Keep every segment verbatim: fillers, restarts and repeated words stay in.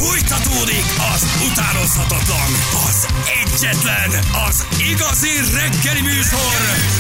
Fújtatódik az utánozhatatlan, az egyetlen, az igazi reggeli műsor,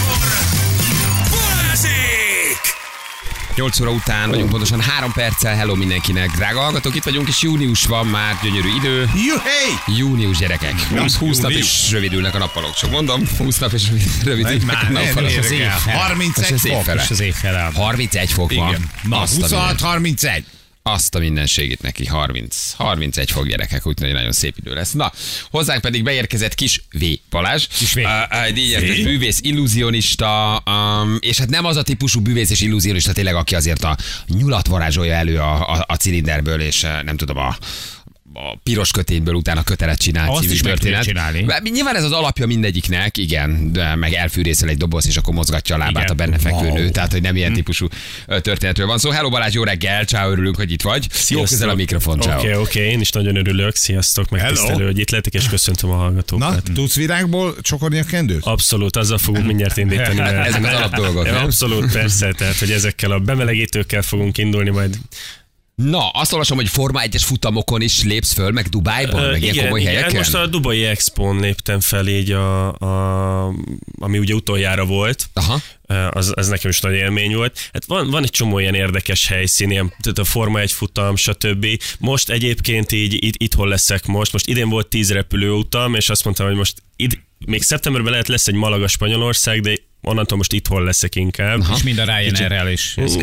Balázsék! nyolc óra után vagyunk, pontosan három perccel. Hello mindenkinek, drága hallgatók, itt vagyunk, és június van már, gyönyörű idő. Juhé! Június, gyerekek. húsz, húsz nap és rövidülnek a nappalok. Csak mondom, húsz nap és rövidülnek a nappalok. harmincegy fok. És az év fele. harmincegy fok van. Igen. Ma huszonhat harmincegy. Azt a mindenségét neki, harminc, harmincegy fok, gyerekek, úgyhogy nagyon szép idő lesz. Na, hozzánk pedig beérkezett Kis V. Balázs, Kis V. Uh, egy díjas bűvész, illúzionista, um, és hát nem az a típusú bűvész és illúzionista tényleg, aki azért a nyulat varázsolja elő a, a, a cilinderből, és uh, nem tudom, a a piros kötényből utána kötelet csinál azt című is történet. csinálni. Nyilván ez az alapja mindegyiknek, igen, de meg elfűrészel egy doboz, és akkor mozgatja a lábát igen. a benne fekvő nő, tehát hogy nem ilyen hm. típusú történetről van szó. Hello Balázs, jó reggel, ciao, örülünk, hogy itt vagy. Jó közel a mikrofon, ciao. Oké, okay, oké, okay. Én is nagyon örülök, sziasztok, megtisztelő, hogy itt lettek, és köszöntöm a hallgatókat. Na, tudsz virágból csokorni a kendőt? Abszolút, azzal fogunk mindjárt indítani. Ezek az alapdolgok, nem? Abszolút, persze, tehát hogy ezekkel a bemelegítőkkel fogunk indulni majd. Na, azt olvasom, hogy Forma egyes futamokon is lépsz föl, meg Dubájban, uh, meg ilyen komoly igen, helyeken? Most a Dubai Expón léptem fel így, a, a, ami ugye utoljára volt. Aha. Az, az nekem is nagy élmény volt. Hát van, van egy csomó ilyen érdekes helyszín, ilyen, tehát a Forma egy futam, stb. Most egyébként így itt, itthon leszek most. Most idén volt tíz repülőutam, és azt mondtam, hogy most id, még szeptemberben lehet lesz egy Malaga Spanyolország, de onnantól most itthon leszek inkább. Aha. És mind a Ryanair-rel is. És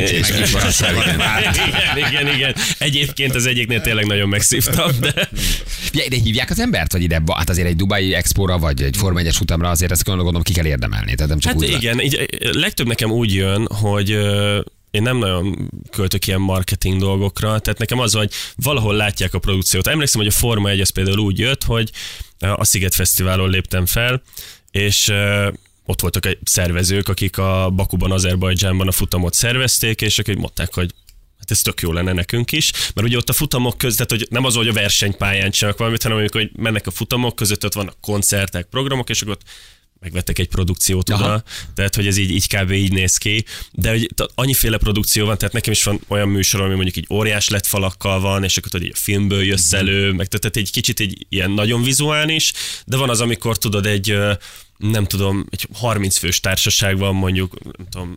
igen, igen, igen. Egyébként az egyiknél tényleg nagyon megszívtam, de... Ja, ide hívják az embert, vagy ide? Hát azért egy Dubai Expóra, vagy egy Forma egyes futamra azért ezt gondolom ki kell érdemelni. Tehát nem csak hát úgy igen, így, legtöbb nekem úgy jön, hogy én nem nagyon költök ilyen marketing dolgokra, tehát nekem az, hogy valahol látják a produkciót. Emlékszem, hogy a Forma egy az például úgy jött, hogy a Sziget Fesztiválon léptem fel, és ott voltak egy szervezők, akik a Bakuban, Azerbajdzsánban a futamot szervezték, és akik mondták, hogy hát ez tök jó lenne nekünk is, mert ugye ott a futamok között, tehát, hogy nem az, hogy a versenypályán csinálnak valamit, hanem amikor hogy mennek a futamok között, ott vannak koncertek, programok, és akkor ott megvettek egy produkciót oda, aha. Tehát, hogy ez így, így kb. Így néz ki, de hogy annyiféle produkció van, tehát nekem is van olyan műsor, ami mondjuk így óriás lett falakkal van, és akkor tudod, így a filmből jössz elő, meg tehát egy kicsit egy ilyen nagyon vizuális, de van az, amikor tudod egy nem tudom, egy harminc fős társaság van, mondjuk, nem tudom,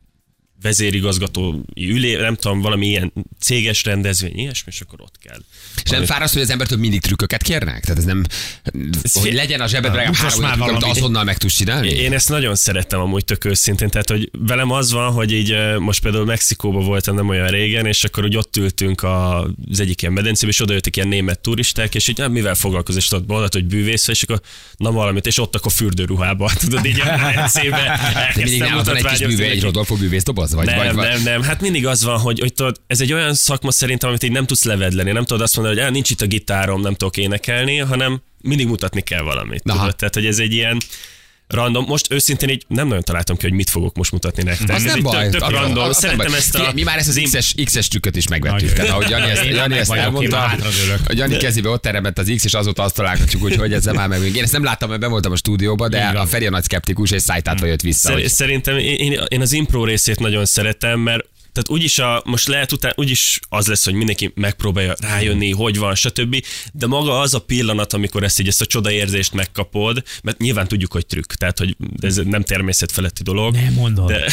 vezérigazgatói ülé, nem tudom, valami ilyen céges rendezvény, ilyesmi, és akkor ott kell. És nem fáraszt, hogy az embertől mindig trükköket kérnek? Tehát ez nem, ez hogy legyen a zsebedben legalább három trükk, amit azonnal meg tudsz csinálni? Én ezt nagyon szerettem amúgy tök őszintén, tehát hogy velem az van, hogy így most például Mexikóban voltam nem olyan régen, és akkor úgy ott ültünk az egyik ilyen medencébe, és odajöttek ilyen német turisták, és így hát, mivel foglalkozol, és ott mondod, hogy bűvész, és akkor na valamit, és ott akkor fürdőruhában, tudod, így a medencébe elkezdtem mutatványozni. Egy Rodolfo bűvész doboz? Vagy, nem, vagy, vagy. nem, nem, hát mindig az van, hogy, hogy tudod, ez egy olyan szakma szerintem, amit így nem tudsz levedleni, nem tudod azt mondani, hogy nincs itt a gitárom, nem tudok énekelni, hanem mindig mutatni kell valamit. Tudod? Tehát, hogy ez egy ilyen random. Most őszintén így nem nagyon találtam ki, hogy mit fogok most mutatni nektek. Az nem baj. Tök, tök random. Az Szeretem nem ezt a... Mi már ezt az X-es, X-es trükköt is megvettük. Tehát, ahogy Jani ezt, Jani ezt elmondta, a Jani kezébe ott teremett az X, és azóta azt találgatjuk, úgy, hogy ezzel már meg. Én ezt nem láttam, mert ben voltam a stúdióban, de a Feri a nagy szkeptikus, és szájtátva jött vissza. Szer- hogy... Szerintem én, én az impro részét nagyon szeretem, mert tehát úgyis a, most lehet után, úgyis az lesz, hogy mindenki megpróbálja rájönni, hogy van, stb. De maga az a pillanat, amikor ezt így ezt a csodaérzést megkapod, mert nyilván tudjuk, hogy trükk, tehát hogy ez nem természetfeletti dolog. Nem mondod. De,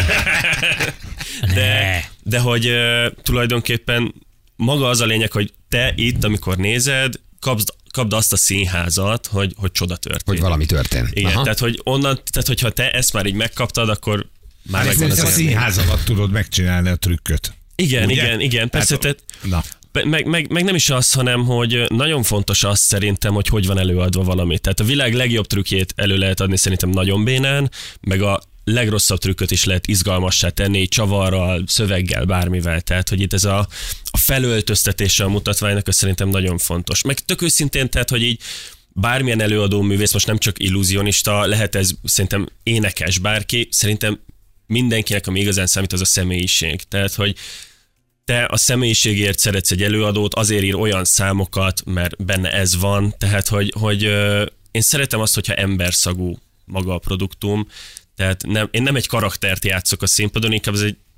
de, de hogy uh, tulajdonképpen maga az a lényeg, hogy te itt, amikor nézed, kapsz kapd azt a színházat, hogy, hogy csoda történt. Hogy valami történt. Igen, aha. Tehát hogy onnan, tehát hogyha te ezt már így megkaptad, akkor már megvan az a színház alatt tudod megcsinálni a trükköt. Igen, ugye? igen, igen, persze. Tehát, na. Meg, meg, meg nem is az, hanem hogy nagyon fontos az szerintem, hogy hogy van előadva valami. Tehát a világ legjobb trükkjét elő lehet adni szerintem nagyon bénán, meg a legrosszabb trükköt is lehet izgalmassá tenni, csavarral, szöveggel, bármivel. Tehát, hogy itt ez a, a felöltöztetése a mutatványnak, az szerintem nagyon fontos. Meg tök őszintén, tehát, hogy így bármilyen előadó művész, most nem csak illúzionista, lehet ez szerintem énekes bárki, szerintem mindenkinek, ami igazán számít, az a személyiség. Tehát, hogy te a személyiségért szeretsz egy előadót, azért ír olyan számokat, mert benne ez van. Tehát, hogy, hogy én szeretem azt, hogyha emberszagú maga a produktum. Tehát nem, én nem egy karaktert játszok a színpadon, inkább ez egy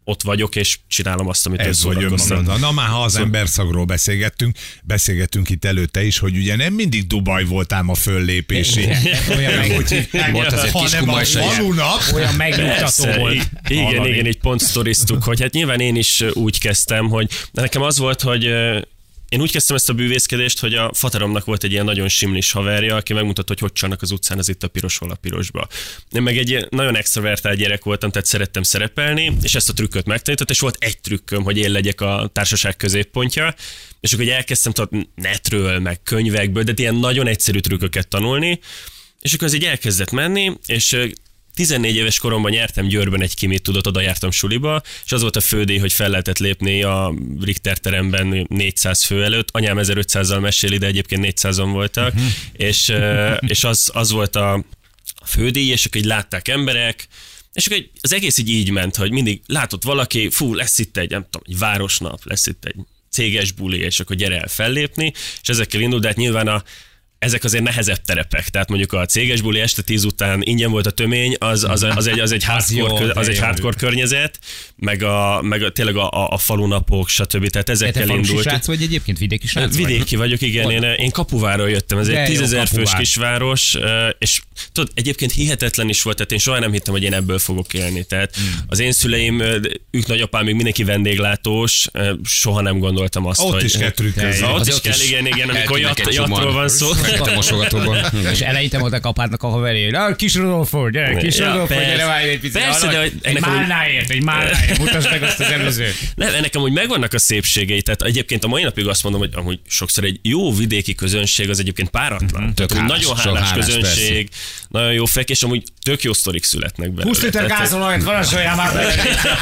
ott vagyok, és csinálom azt, amit Ez vagy önmagad. Na már, ha az Szóval- emberszagról beszélgettünk, beszélgettünk itt előtte is, hogy ugye nem mindig Dubaj voltál a föllépési. Olyan meg- Hogy hívják, Volt azért hanem a Kiskunmajsai. falunap. Olyan megnyugtató Persze, volt. i- Igen, hallani. igen, így pont sztoriztuk, hogy hát nyilván én is úgy kezdtem, hogy nekem az volt, hogy ö, én úgy kezdtem ezt a bűvészkedést, hogy a fateromnak volt egy ilyen nagyon simlis haverja, aki megmutatta, hogy hogy csinálnak az utcán, az itt a piros, hol a pirosba. Én meg egy ilyen nagyon extrovertált gyerek voltam, tehát szerettem szerepelni, és ezt a trükköt megtanított, és volt egy trükköm, hogy én legyek a társaság középpontja, és akkor elkezdtem tudod, netről, meg könyvekből, de ilyen nagyon egyszerű trükköket tanulni, és akkor ez így elkezdett menni, és ö, tizennégy éves koromban nyertem Győrben egy kimit, tudod, oda jártam suliba, és az volt a fődíj, hogy fel lehetett lépni a Richter teremben négyszáz fő előtt. Anyám ezerötszázzal meséli, de egyébként négyszázan voltak, uh-huh. és, és az, az volt a fődíj, és akkor így látták emberek, és akkor az egész így így ment, hogy mindig látott valaki, fú, lesz itt egy, nem tudom, egy városnap, lesz itt egy céges buli, és akkor gyere el fellépni, és ezekkel indult, de hát nyilván a ezek azért nehezebb terepek, tehát mondjuk a céges buli este tíz után ingyen volt a tömény, az, az, az egy, az egy hardcore, jó, kö- az egy jó. hardcore környezet, meg, a, meg a, tényleg a, a, a falunapok, stb. Tehát Te ezekkel falusi indult. srác vagy egyébként? Vidéki srác vagy? Vidéki vagyok, igen, én, én Kapuváról jöttem, ez De egy jó, tízezer fős Kapuvár. kisváros, és tudod, egyébként hihetetlen is volt, tehát én soha nem hittem, hogy én ebből fogok élni. Tehát Hmm. az én szüleim, ők nagyapám, még mindenki vendéglátós, soha nem gondoltam azt, Ott hogy... is kell trükközni. Ott Azért is ott kell, is igen, igen, amikor eltűnnek jat, egy csomóan. jatról van szó. A mosogatóban. És eleinte volt a kapárnak a haveré, na kis Rodolfo, gyere, kis Ja, Rodolfo, persze. gyere, várj egy picit. Persze, Hallod? de hogy egy ennek amúgy- málnáért, egy málnáért, mutasd meg azt az előzőt. Nem, ennek amúgy megvannak a szépségei, tehát egyébként a mai napig azt mondom, hogy amúgy sokszor egy jó vidéki közönség az egyébként páratlan. Tök Tehát, hogy hálás, nagyon sok hálás, hálás, közönség, nagyon jó fejek, és amúgy tök jó sztorik születnek belőle. húsz liter Tehát- gázolajat, varázsoljál már bele.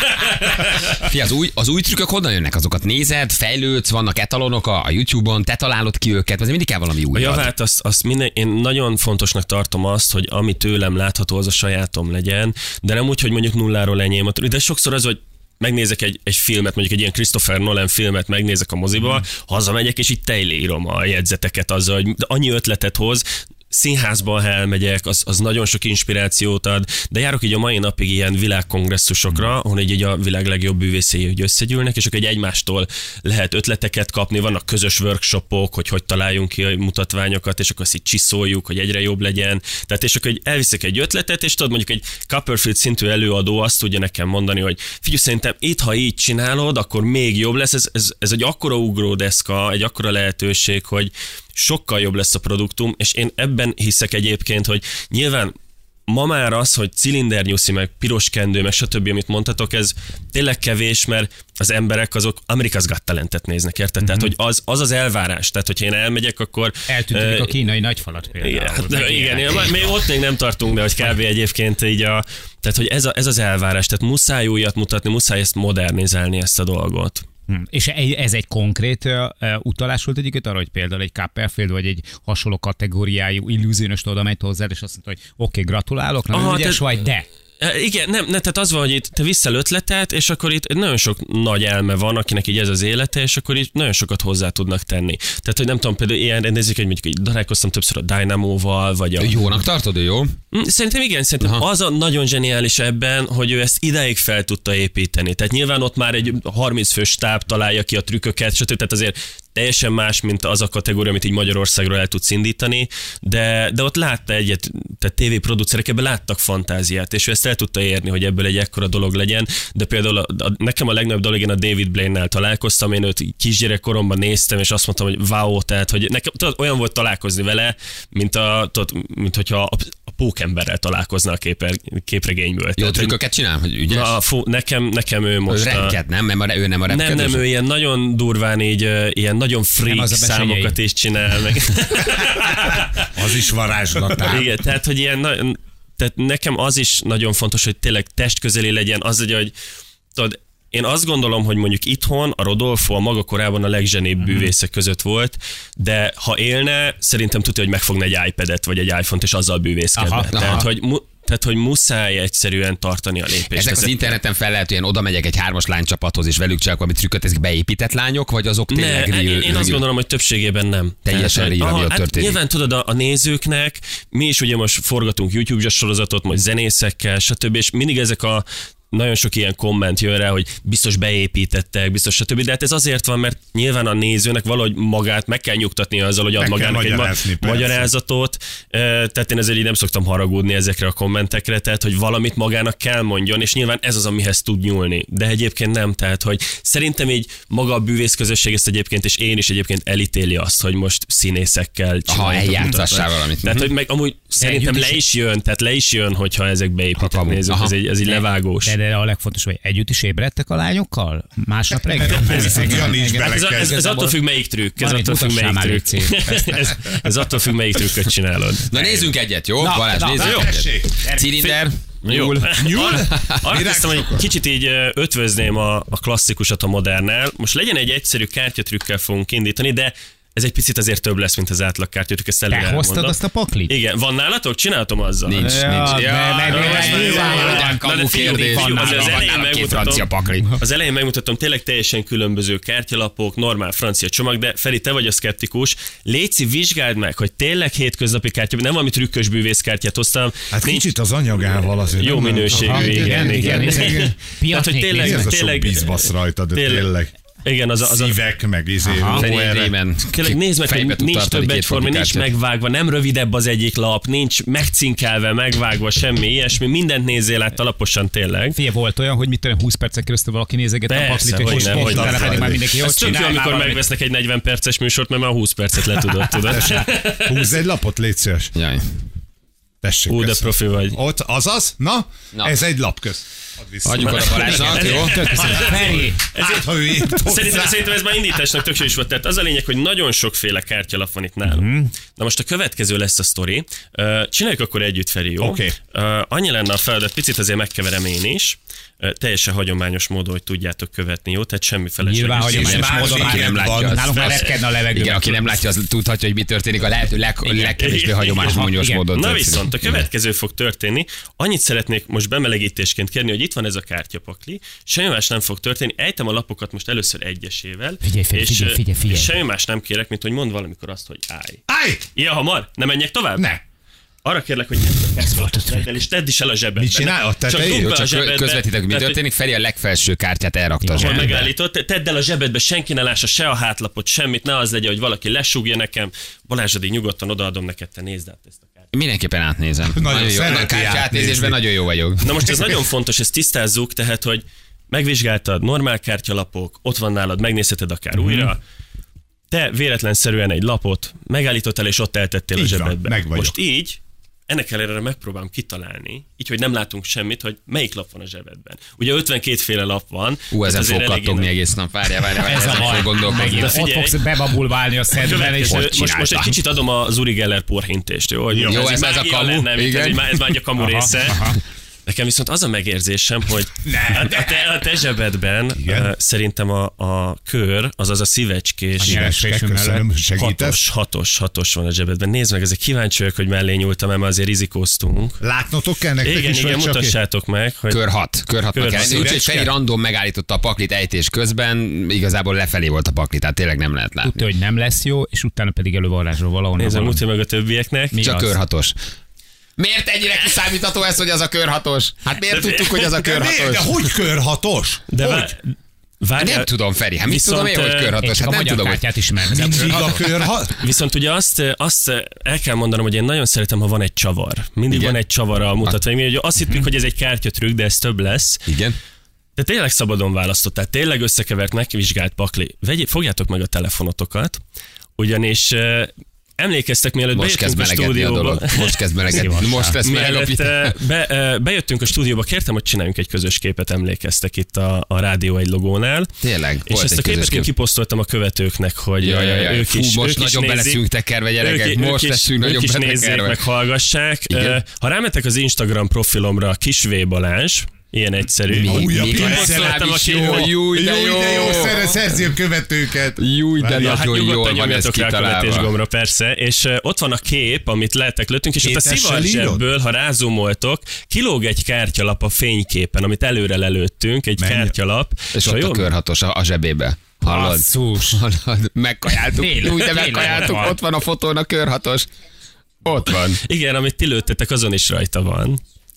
Fia, az új, az új trükkök honnan jönnek? Azokat nézed, fejlődsz, vannak etalonok a, a YouTube-on, te találod ki őket, azért mindig kell valami új. A javát, azt, azt minden, én nagyon fontosnak tartom azt, hogy ami tőlem látható, az a sajátom legyen, de nem úgy, hogy mondjuk nulláról enyém. De sokszor az, hogy megnézek egy, egy filmet, mondjuk egy ilyen Christopher Nolan filmet, megnézek a moziba, mm. hazamegyek, és így tejlérom a jegyzeteket azzal, hogy annyi ötletet hoz, színházban, ha elmegyek, az, az nagyon sok inspirációt ad, de járok így a mai napig ilyen világkongresszusokra, ahol így, így a világ legjobb bűvészei hogy összegyűlnek, és akkor egy egymástól lehet ötleteket kapni, vannak közös workshopok, hogy hogy találjunk ki a mutatványokat, és akkor azt így csiszoljuk, hogy egyre jobb legyen. Tehát és akkor egy, elviszek egy ötletet, és tudod, mondjuk egy Copperfield szintű előadó azt tudja nekem mondani, hogy figyelj, szerintem itt, ha így csinálod, akkor még jobb lesz. Ez, ez, ez egy akkora ugródeszka, egy akkora lehetőség, hogy sokkal jobb lesz a produktum, és én ebben hiszek egyébként, hogy nyilván ma már az, hogy cilindernyuszi, meg piros kendő, meg stb., amit mondtatok, ez tényleg kevés, mert az emberek azok America's Got Talentet néznek, érted? Mm-hmm. Tehát, hogy az, az az elvárás. Tehát, hogyha én elmegyek, akkor... Eltűntek uh, a kínai nagyfalat például. igen, hát, de, Meg igen, ilyenek. igen, még ott még nem tartunk, de hogy kb. Egyébként így a... Tehát, hogy ez, a, ez az elvárás, tehát muszáj újat mutatni, muszáj ezt modernizálni, ezt a dolgot. Hm. És e- ez egy konkrét uh, utalás volt egyiket arra, hogy például egy Copperfield vagy egy hasonló kategóriájú illúziónost oda megy hozzád, és azt mondta, hogy oké, okay, gratulálok, nagyon Aha, ügyes te- vagy, de... E, Igen, nem, ne, tehát az van, hogy itt te viszel ötletet, és akkor itt nagyon sok nagy elme van, akinek így ez az élete, és akkor itt nagyon sokat hozzá tudnak tenni. Tehát, hogy nem tudom, például ilyen rendezik, hogy mondjuk így találkoztam többször a Dynamo-val, vagy a... Jónak tartod, ő jó? Mm, Szerintem igen, szerintem Aha. az a nagyon zseniális ebben, hogy ő ezt ideig fel tudta építeni. Tehát nyilván ott már egy harminc fős stáb találja ki a trükköket, stb. Tehát azért teljesen más, mint az a kategória, amit így Magyarországról el tudsz indítani, de, de ott látta egyet, tehát tévéproducerek ebben láttak fantáziát, és ő ezt el tudta érni, hogy ebből egy ekkora dolog legyen, de például a, a, nekem a legnagyobb dolog, én a David Blaine-nel találkoztam, én őt kisgyerekkoromban néztem, és azt mondtam, hogy wow, tehát, hogy nekem tudod, olyan volt találkozni vele, mint, a, tudod, mint hogyha a, a pókemberrel találkozna a képer, képregényből. Jó Tehát, hogy- trükköket csinál, hogy ügyes? Na, fú, nekem, nekem ő Ő most a... repked, nem? Mert ő nem a Nem, repkedős? nem, ő ilyen nagyon durván így, ö, ilyen nagyon freak az a besenyei. számokat is csinál meg. Az is varázslatár. Igen, tehát, hogy ilyen, na- tehát nekem az is nagyon fontos, hogy tényleg testközeli legyen, az, hogy, hogy tudod, én azt gondolom, hogy mondjuk itthon a Rodolfo a maga korában a legzsenibb Mhm. bűvészek között volt, de ha élne, szerintem tudja, hogy megfogna egy iPad-et vagy egy iPhone-t, és azzal bűvészkedne. Aha, Tehát, aha. hogy mu- tehát, hogy muszáj egyszerűen tartani a lépést. Ezek az Ezek- interneten fel lehet, hogy én oda megyek egy hármas lánycsapathoz, és velük csinálok valami trükköt, ezek beépített lányok, vagy azok Ne, tényleg real, én, én azt real? gondolom, hogy többségében nem. Teljesen Tehát, real, ami aha, ott hát történik. Nyilván tudod, a, a nézőknek, mi is ugye most forgatunk YouTube-sorozatot, majd zenészekkel, stb. És mindig ezek a nagyon sok ilyen komment jön rá, hogy biztos beépítettek, biztos stb. De hát ez azért van, mert nyilván a nézőnek valahogy magát meg kell nyugtatni azzal, hogy ad Meg kell magának egy ma- magyarázni, persze. magyarázatot. Ö, Tehát én ezért így nem szoktam haragudni ezekre a kommentekre, tehát hogy valamit magának kell mondjon, és nyilván ez az, amihez tud nyúlni. De egyébként nem, tehát hogy szerintem így maga a bűvész közösség ezt egyébként, és én is egyébként elítéli azt, hogy most színészekkel csinálják. eljátszassál valamit. Tehát, hogy meg amúgy szerintem együtt le is- is jön, tehát le is jön, hogyha ezek beépítek kamu. nézők, Aha. ez egy, ez egy levágós. De, de a legfontosabb, hogy együtt is ébredtek a lányokkal? Másnap reggel? Persze, Jani is Ez, a- ez, belekezd. ez attól függ, melyik trükk. Ez Van, attól függ, mutassál melyik már, trükk. légy ez, ez attól függ, melyik trükköt csinálod. Na nézzünk egyet, jó? Balázs, na, nézzünk Jó, egyet. tessék. Cilinder. Jó. Nyúl? Arra kezdtem, hogy Virágsokat. kicsit így ö, ötvözném a, a klasszikusat a modernnel. Most legyen egy egyszerű kártyatrükkel fogunk indítani, de ez egy picit azért több lesz, mint az átlag kártyatrükk, ezt előre Te hoztad elmondom. azt a paklit? Igen, van nálatok? Csináltam azzal. Nincs, Ja, nincs. de- de- de- de- de- de- nyilván, de- Nem Na, de kamu figyelj, kérdés. figyelj, Van az nálam, elején van nálam két megmutatom. francia pakli. Az elején megmutatom, tényleg teljesen különböző kártyalapok, normál francia csomag, de Feri, te vagy a szkeptikus. Léci, vizsgáld meg, hogy tényleg hétköznapi kártya, nem valami trükkös bűvészkártyát hoztam. Hát Nincs kicsit az anyagával azért. jó nem- minőségű, Aha, igen, igen. igen. Tehát, hogy Mi tényleg, ez a sok tényleg, bizbasz rajta, de tényleg. tényleg. igen, az a, az a Szívek, meg izé. Feri erre. Rémen. Tényleg nézd meg, Fejbe hogy tud nincs tartani több két egyforma, nincs fotikártyát. megvágva, nem rövidebb az egyik lap, nincs megcinkelve, megvágva, semmi ilyesmi, mindent nézzél át alaposan tényleg. Figyelj, volt olyan, hogy mit tudom, húsz percen keresztül valaki nézegette a Persze, paklit, hogy és nem, most hogy nem. utána pedig már mindenki Ez ott tök jó, csinál. amikor valamit. megvesznek egy negyven perces műsort, mert már húsz percet le tudod, tudod. Húzz egy lapot, légy szíves. Jaj. Tessék. Ú, de köszönöm. profi vagy. Ott, azaz? Na, Na. ez egy lapköz. Add vissza. Adjuk oda Balázsnak, jó? Feri, Hát, ha ő írt hozzá. Szerintem, szerintem ez már indításnak tök jó is volt. Tehát az a lényeg, hogy nagyon sokféle kártyalap van itt nálunk. Mm. Na most a következő lesz a sztori. Uh, Csináljuk akkor együtt, Feri, jó? Oké. Uh, annyi lenne a feladat, picit azért megkeverem én is. Uh, teljesen hagyományos módon, hogy tudjátok követni, jó? Tehát semmi felesleges. nyilván hagyományos már módon senki már nem nem látja. látja. Nálunk már Persze. repkedne a levegőben. Igen, aki nem látja, az tudhatja, hogy mi történik a lehető leg, legkevésbé hagyományos Igen. mondjos Igen. módon. Na történik. viszont a következő fog történni. Annyit szeretnék most bemelegítésként kérni, hogy itt van ez a kártyapakli. Semmi más nem fog történni. Ejtem a lapokat most először egyesével. Figyelj, figyelj, és, figyelj, figyelj, figyelj. és semmi más nem kérek, mint hogy mond valamikor azt, hogy állj. Állj! Ilyen hamar? Nem menjek tovább? Ne. Arra kérlek, hogy ezt volt el, és tedd is el a zsebedbe. Mit csinál? A Csak tetején? dugd Jó, be a csak zsebedbe. közvetítek, mi Tehát, történik. Feri a legfelső kártyát elrakta a Ahol zsebbe. megállított, tedd el a zsebedbe, senki ne lássa se a hátlapot, semmit, ne az legyen, hogy valaki lesúgja nekem. Balázs, addig nyugodtan odaadom neked, te nézd át ezt a kártyát. Mindenképpen átnézem. Nagyon Nagyon jó. szereti A kártya átnézni. átnézésben nagyon jó vagyok. Na most ez nagyon fontos, ezt tisztázzuk, tehát, hogy megvizsgáltad, normál kártyalapok, ott van nálad, megnézheted akár Mhm. újra. Te véletlenszerűen egy lapot megállítottál, és ott eltettél Így a van, zsebedbe. meg vagyok. Most így, ennek ellenére megpróbálom kitalálni, így, hogy nem látunk semmit, hogy melyik lap van a zsebedben. Ugye ötvenkét féle lap van. Ú, ezen tehát azért fog eléggé kattogni nagy- egész nap. Várjál, várjál, Ez várjál, a ezen baj. fog gondolkodni. Megint. De Ott figyelj. fogsz bebabulválni a szedben, és Következő, hogy most, most egy csinálta. kicsit adom a Uri Geller porhintést, jó? Hogy Jó, ez- ez a mágia kamu, lenne, mint igen. ez, így már- ez már egy a kamu Aha, része. aha. Nekem viszont az a megérzésem, hogy a, a, te, a te zsebedben Igen. uh, szerintem a, a kör, azaz a szívecskés, A nyeresésünk Köszönöm, mellett. segítesz. hatos, hatos, hatos van a zsebedben. Nézd meg, ezek kíváncsi vagyok, hogy mellé nyúltam, mert azért rizikóztunk. Látnotok kell nektek Igen, is, igen, vagy csak én? mutassátok meg, hogy Kör hat, kör hatnak Kör kell. hat. Úgyhogy Szívecske? Feri random megállította a paklit ejtés közben, igazából lefelé volt a paklit, tehát tényleg nem lehet látni. Tudja, hogy nem lesz jó, és utána pedig elővarázsról valahonnan. nézem, valami. mutatja meg a többieknek. Mi Csak az? körhatos. Miért ennyire kiszámítható ez, hogy az a körhatos? Hát miért De- tudtuk, hogy az a De miért? De körhatos? hogy körhatos? De hogy? vár, várjál, Nem tudom, Feri, hát mit Viszont, tudom én, hogy eh, Én körhatos? csak Hát a nem magyar tudom, hogy... kártyát ismerem. Mindig a körhat? Viszont ugye azt, azt el kell mondanom, hogy én nagyon szeretem, ha van egy csavar. Mindig Igen. van egy csavar a mutatvány. Mi ugye azt hittük, hogy ez egy kártyatrükk, de ez több lesz. Igen. De tényleg szabadon választott, tehát tényleg összekevert, megvizsgált pakli. Vegyé, fogjátok meg a telefonotokat, ugyanis uh, emlékeztek, mielőtt Most kezd bejöttünk a melegedni a stúdióba. dolog. Most kezd melegedni. Most lesz Mielőtt melegapítani. uh, be, uh, bejöttünk a stúdióba, kértem, hogy csináljunk egy közös képet, emlékeztek itt a, a Rádió egy logónál. Tényleg, És volt ezt egy a képet közös én kép. kiposztoltam a követőknek, hogy Jaj, jaj, uh, jaj. ők Fú, is, most ők is nagyon nézik. beleszünk tekerve, gyerekek. Ők, Most ők leszünk is, nagyon ők is nézzék, betekerve. meg hallgassák. Igen. Uh, Ha rámetek az Instagram profilomra, Kis V Balázs, ilyen egyszerű. Mi? Újabb Még pinceláb legalább is a jó, képet. jó, de jó. de jó, szere, szerzi a követőket. Jó, de Várjál, Hát nagyon nyugodtan jól van ez nyomjatok rá a kitalálva. követésgombra, persze. És uh, ott van a kép, amit lehetek lőttünk, és ott a Kétessel szivarzsebből, ha rázumoltok, kilóg egy kártyalap a fényképen, amit előre lelőttünk, egy Mennyi? kártyalap. És ha ott a jól- körhatos a, a zsebébe. Hallod? Basszus. Hallod? Megkajáltuk. Tényleg, Úgy, de tényleg megkajáltuk. ott van. Ott van a fotón a körhatos. Ott van. Igen, amit ti lőttetek, azon is rajta van.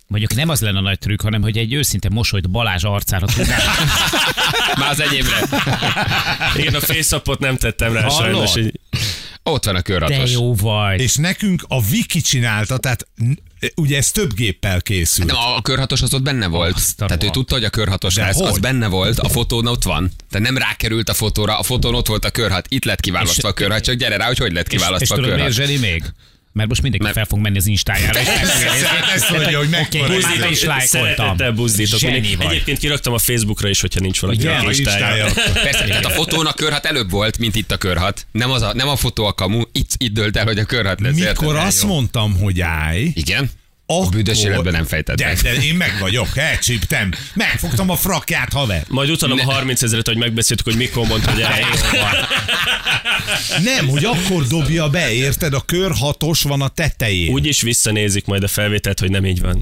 Mondjuk nem az lenne a nagy trükk, hanem hogy egy őszinte mosolyt Balázs arcára tudnál. Már az enyémre. Igen, a face-upot nem tettem rá Hallod? sajnos. Így... Ott van a De körhatos. jó vagy. És nekünk a Viki csinálta, tehát n- ugye ez több géppel készült. Nem, a körhatos az ott benne volt. Azt a Tehát ő rohadt. tudta, hogy a körhatos De lesz, az hogy? benne volt, a fotón ott van. Tehát nem rákerült a fotóra, a fotón ott volt a körhat. Itt lett kiválasztva És- a körhat, csak gyere rá, hogy hogy lett És, és kiválasztva a tudod, miért körhat. zseni még? Mert most mindenki Mert- fel fog menni az Instájára. Ezt mondja, hogy mekkora Oké, izé. már is lájkoltam. Szeretettel buzdítok. Zseni Mindig- vagy. Egyébként kiraktam a Facebookra is, hogyha nincs valaki Igen, a listája. listája. Persze, tehát a fotón a körhat előbb volt, mint itt a körhat. Nem, az a, nem a fotó a kamu, itt, itt dölt el, hogy a körhat lesz. Mikor érted? azt mondtam, hogy állj, Igen? akkor... A büdös életben nem fejted de, meg. de én meg vagyok, elcsíptem. Megfogtam a frakját, haver. Majd utalom a harminc ezeret, hogy megbeszéltük, hogy mikor mondta, hogy el. Nem, hogy akkor dobja be, érted? A kör hatos van a tetején. Úgy is visszanézik majd a felvételt, hogy nem így van.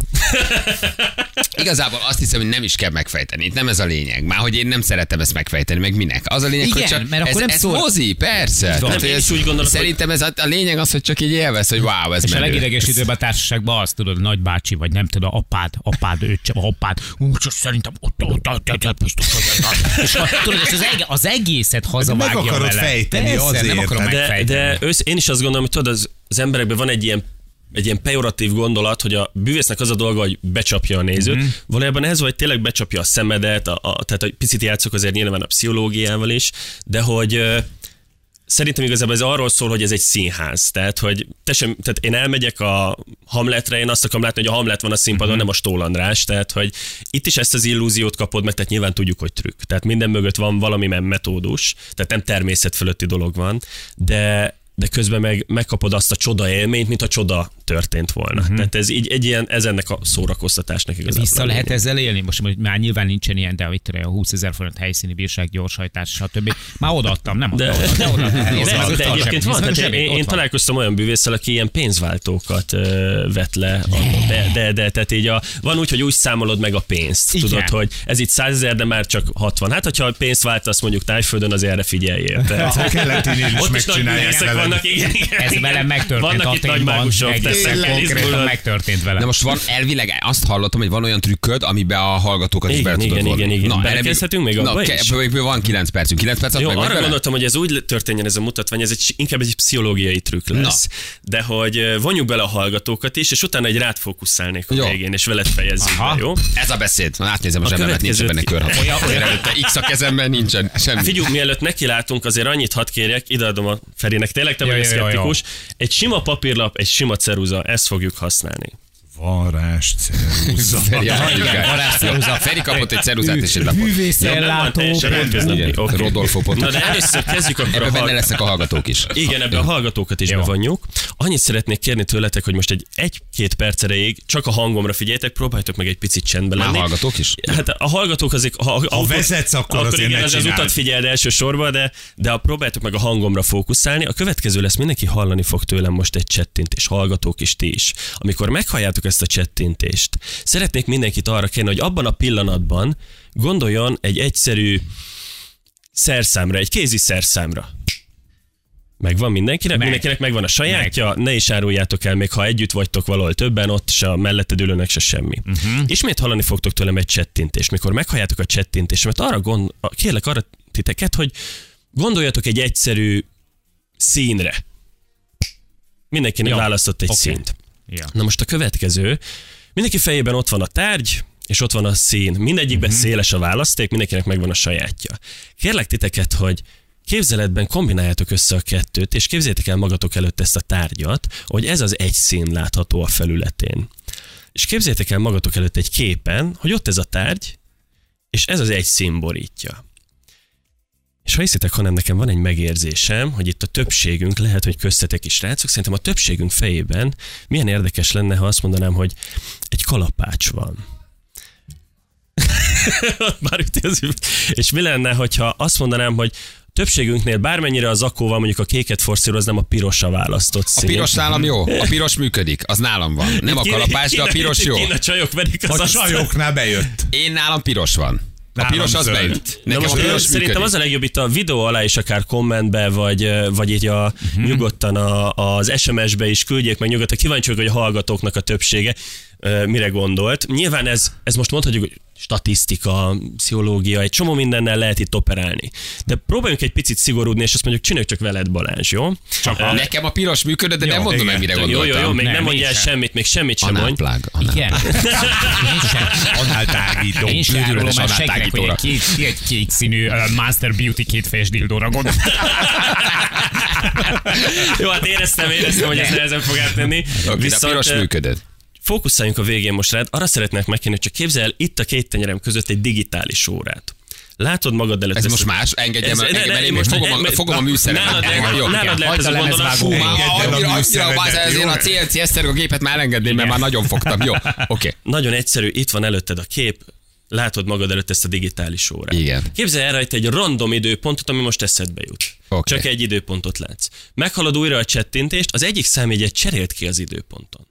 Igazából azt hiszem, hogy nem is kell megfejteni. Itt nem ez a lényeg. Már hogy én nem szeretem ezt megfejteni, meg minek. Az a lényeg, Igen, hogy csak mert akkor ez, nem ez szól- mozi, persze. van. Tehát, hogy Én ez, is úgy gondolom, szerintem ez a, a lényeg az, hogy csak így élvez, hogy wow, ez És a menő. legidegesítőbb a társaságban az, tudod, nagybácsi, vagy nem tudom, apád, apád, öccse, apád, úgy csak szerintem ott, ott, ott, ott, ott, biztos, hogy ott. És akkor, tudod, és az, eg- az egészet hazavágja Meg akarod vele. fejteni Persze, azért, nem akarom hát De, megfejteni. de ősz, én is azt gondolom, hogy tudod, az, az emberekben van egy ilyen egy ilyen pejoratív gondolat, hogy a bűvésznek az a dolga, hogy becsapja a nézőt. Mm. Valójában ez, hogy tényleg becsapja a szemedet, a, a, tehát hogy picit játszok azért nyilván a pszichológiával is, de hogy ö, szerintem igazából ez arról szól, hogy ez egy színház. Tehát, hogy te sem, tehát én elmegyek a Hamletre, én azt akarom látni, hogy a Hamlet van a színpadon, mm-hmm. nem a Stól András. Tehát, hogy itt is ezt az illúziót kapod meg, tehát nyilván tudjuk, hogy trükk. Tehát minden mögött van valami metódus, tehát nem természet fölötti dolog van, de de közben meg megkapod azt a csoda élményt, mint a csoda történt volna. Uh-huh. Tehát ez így egy ilyen, ez ennek a szórakoztatásnak igazából. Vissza lehet ezzel élni? Most hogy már nyilván nincsen ilyen, de itt a húszezer forint helyszíni bírság, gyorshajtás, stb. Már odaadtam, nem adtam. De, De, oda, de, de, de egyébként van, tehát én, én találkoztam olyan bűvésszel, aki ilyen pénzváltókat uh, vett le. A, de, de, de, tehát így a, van úgy, hogy úgy számolod meg a pénzt. Igen. Tudod, hogy ez itt százezer, de már csak hatvan. Hát, hogyha pénzt váltasz mondjuk Tájföldön, azért erre figyeljél. Tehát, A keletinél is ott is nagy megcsinálják művészek veled. vannak, igen, igen, Ez igen. velem megtörtént Vannak itt nagy Athénban, mágusok, egészen tesznek konkrétan megtörtént velem. De most van elvileg, azt hallottam, hogy van olyan trükköd, amiben a hallgatókat is Igen, be tudod igen, vonni. igen, igen. erre Belekezdhetünk még Na, abba ke- is? ebből van kilenc percünk. kilenc percet Jó, meg vagy arra vele? gondoltam, hogy ez úgy történjen ez a mutatvány, ez egy, inkább egy pszichológiai trükk lesz. De hogy ö, vonjuk bele a hallgatókat is, és utána egy rád fókuszálnék a Jó. végén, és veled fejezzük be, jó? Ez a beszéd. Na, átnézem a, A zsebemet, nincs benne következőt- körhat. Olyan- Olyan előtte X a kezemben nincsen semmi. Figyelj, mielőtt nekilátunk, azért annyit hadd kérjek, ideadom a Ferinek, tényleg te Ja, vagy a ja, ja, ja. szkeptikus. Egy sima papírlap, egy sima ceruza, ezt fogjuk használni. Varázs, ceruza. Feri, a igen, Feri- varázsceruza. Feri kapott egy ceruzát és egy lapot. Nem, nem, Művészellátó. teljesen hétköznapi. Igen, Oké. Rodolfo Potot. Na de először kezdjük akkor Ebben a benne hallgatókat. lesznek a hallgatók is. Igen, ebben a hallgatókat is Jó. bevonjuk. Annyit szeretnék kérni tőletek, hogy most egy egy-két perc erejéig csak a hangomra figyeljetek, próbáljátok meg egy picit csendben Már lenni. hallgatók is? Hát a hallgatók azért... Ha, Ha vezetsz, akkor azért igen, ne az, az csináld. utat figyeld elsősorban, de, de a próbáljátok meg a hangomra fókuszálni. A következő lesz, mindenki hallani fog tőlem most egy csettintés, hallgatók is, ti is. Amikor meghalljátok ezt a csettintést, szeretnék mindenkit arra kérni, hogy abban a pillanatban gondoljon egy egyszerű szerszámra, egy kézi szerszámra. Megvan mindenkinek? Meg. Mindenkinek megvan a sajátja, meg. Ne is áruljátok el, még ha együtt vagytok valahol többen, ott se a melletted ülőnek se semmi. Uh-huh. Ismét hallani fogtok tőlem egy csettintést. Mikor meghalljátok a csettintésemet, arra gond, kérlek arra titeket, hogy gondoljatok egy egyszerű színre. Mindenkinek Jó. választott egy Oké. színt. Ja. Na most a következő, mindenki fejében ott van a tárgy, és ott van a szín. Mindegyikben uh-huh. széles a választék, mindenkinek megvan a sajátja. Kérlek titeket, hogy képzeletben kombináljátok össze a kettőt, és képzeljétek el magatok előtt ezt a tárgyat, hogy ez az egy szín látható a felületén. És képzeljétek el magatok előtt egy képen, hogy ott ez a tárgy, és ez az egy szín borítja. És ha hiszitek, hanem nekem van egy megérzésem, hogy itt a többségünk, lehet, hogy köztetek is rácok, szerintem a többségünk fejében milyen érdekes lenne, ha azt mondanám, hogy egy kalapács van. Már üti az üv- És mi lenne, hogyha azt mondanám, hogy többségünknél bármennyire az zakóval mondjuk a kéket forszíroznám, a pirosra választott A szín. piros nálam jó, a piros működik, az nálam van. Nem a kalapács, de a piros jó. Kín a csajok verik az A asztalt. csajoknál bejött. Én nálam piros van. A piros az zöld. bejött. Na Nekem most a piros szerintem működik. az a legjobb itt a videó alá is akár kommentbe, vagy, vagy így a, uh-huh. nyugodtan a, az es em es-be is küldjék meg nyugodtan. Kíváncsi vagyok, hogy a hallgatóknak a többsége uh, mire gondolt. Nyilván ez, ez most mondhatjuk, hogy statisztika, pszichológia, egy csomó mindennel lehet itt operálni. De próbáljunk egy picit szigorúdni, és azt mondjuk csináljuk csak veled, Balázs, jó? Csak uh, nekem a piros működött, de jó, nem mondom igen. meg, mire Jó, gondoltam. jó, jó, még Nem, nem mondjál én sem. semmit, még semmit sem mondj. Análplág. Igen. Én sem. Análtágító. Én sem árulom Őrületes már senkinek, hogy análtágítóra. egy két, egy kék színű uh, Master Beauty kétfejes dildóra gondol. Jó, hát éreztem, éreztem, hogy ez nehezen fog átmenni. Okay, a piros eh, működött. fókuszáljunk a végén most rád. Arra szeretnék megkérni, hogy csak képzelj el itt a két tenyerem között egy digitális órát. Látod magad előtt. Ez ezt most a- más? Engedjem el, Ez- ne, engedjem ne, el, én most- most fogom a, ne- fogom a műszeret. Nálad lehet- Jó. nálad lehet ez a Hagyd a gondolat. lemezvágó. Fú, már Engedd el a annyira, annyira, műszeredet, báz, ezért jó? a cé en cé Esztergó gépet már elengedném, mert már nagyon fogtam. Jó, oké. Nagyon egyszerű, itt van előtted a kép, látod magad előtt ezt a digitális órát. Igen. Képzelj el rajta egy random időpontot, ami most eszedbe jut. Oké. Csak egy időpontot látsz. Meghalad újra a csettintést, az egyik számjegyet cserélt ki az időponton.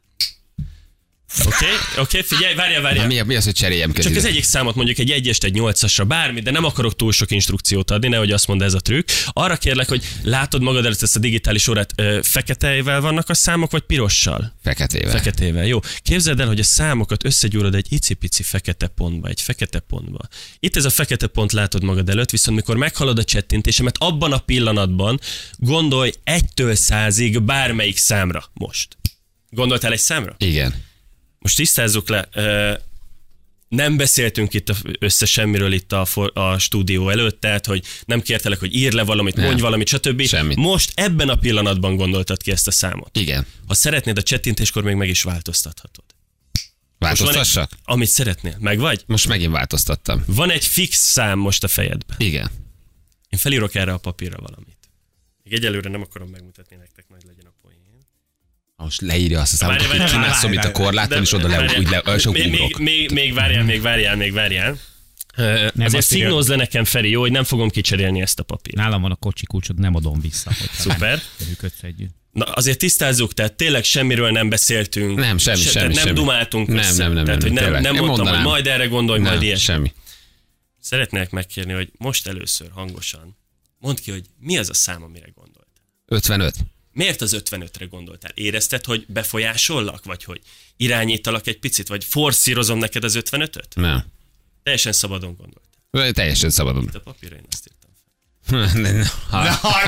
Oké, okay? oké, okay, figyelj, várjál, Na, várjál. mi, mi az, hogy cseréljem Csak közül? az egyik számot mondjuk egy egyest, egy nyolcasra, bármi, de nem akarok túl sok instrukciót adni, nehogy azt mondd, ez a trükk. Arra kérlek, hogy látod magad előtt ezt a digitális órát, ö, feketével vannak a számok, vagy pirossal? Feketével. Feketével, jó. Képzeld el, hogy a számokat összegyúrod egy icipici fekete pontba, egy fekete pontba. Itt ez a fekete pont látod magad előtt, viszont mikor meghalad a csettintésemet, abban a pillanatban gondolj egytől százig bármelyik számra most. Gondoltál egy számra? Igen. Most tisztázzuk le, ö, nem beszéltünk itt a- össze semmiről itt a, for, a stúdió előtt, tehát, hogy nem kértelek, hogy írj le valamit, Nem. mondj valamit, stb. Semmit. Most ebben a pillanatban gondoltad ki ezt a számot. Igen. Ha szeretnéd a csettintéskor, még meg is változtathatod. Most van Változtassak? egy, amit szeretnél. Meg vagy? Most megint változtattam. Van egy fix szám most a fejedben. Igen. Én felírok erre a papírra valamit. Még egyelőre nem akarom megmutatni nektek, nagy legyen a poén. Most leírja azt a számot, Várj, hogy várj, kimászom várj, itt a várj, korláton, és oda le, várjál. úgy le, és még, még, ugrok. még, még várjál, még várjál, még várjál. Ö, Azért azt írja. szignózz le nekem, Feri, jó, hogy nem fogom kicserélni ezt a papírt. Nálam van a kocsi kulcsot, nem adom vissza. Hogyha Szuper. működsz együtt. Na, azért tisztázzuk, tehát tényleg semmiről nem beszéltünk. Nem, semmi, Se- semmi, tehát nem semmi. dumáltunk Nem, össze. nem, nem, Tehát, nem, hogy nem, tényleg. nem Én mondtam, mondanám. hogy majd erre gondolj, Nem, majd ilyet. semmi. Szeretnék megkérni, hogy most először hangosan mondd ki, hogy mi az a szám, amire gondoltál. ötvenöt. Miért az ötvenötre gondoltál? Érezted, hogy befolyásollak, vagy hogy irányítalak egy picit, vagy forszírozom neked az ötvenötöt? Nem. Teljesen szabadon gondoltál. Teljesen szabadon. De a papírra én azt írtam fel. Ha, Na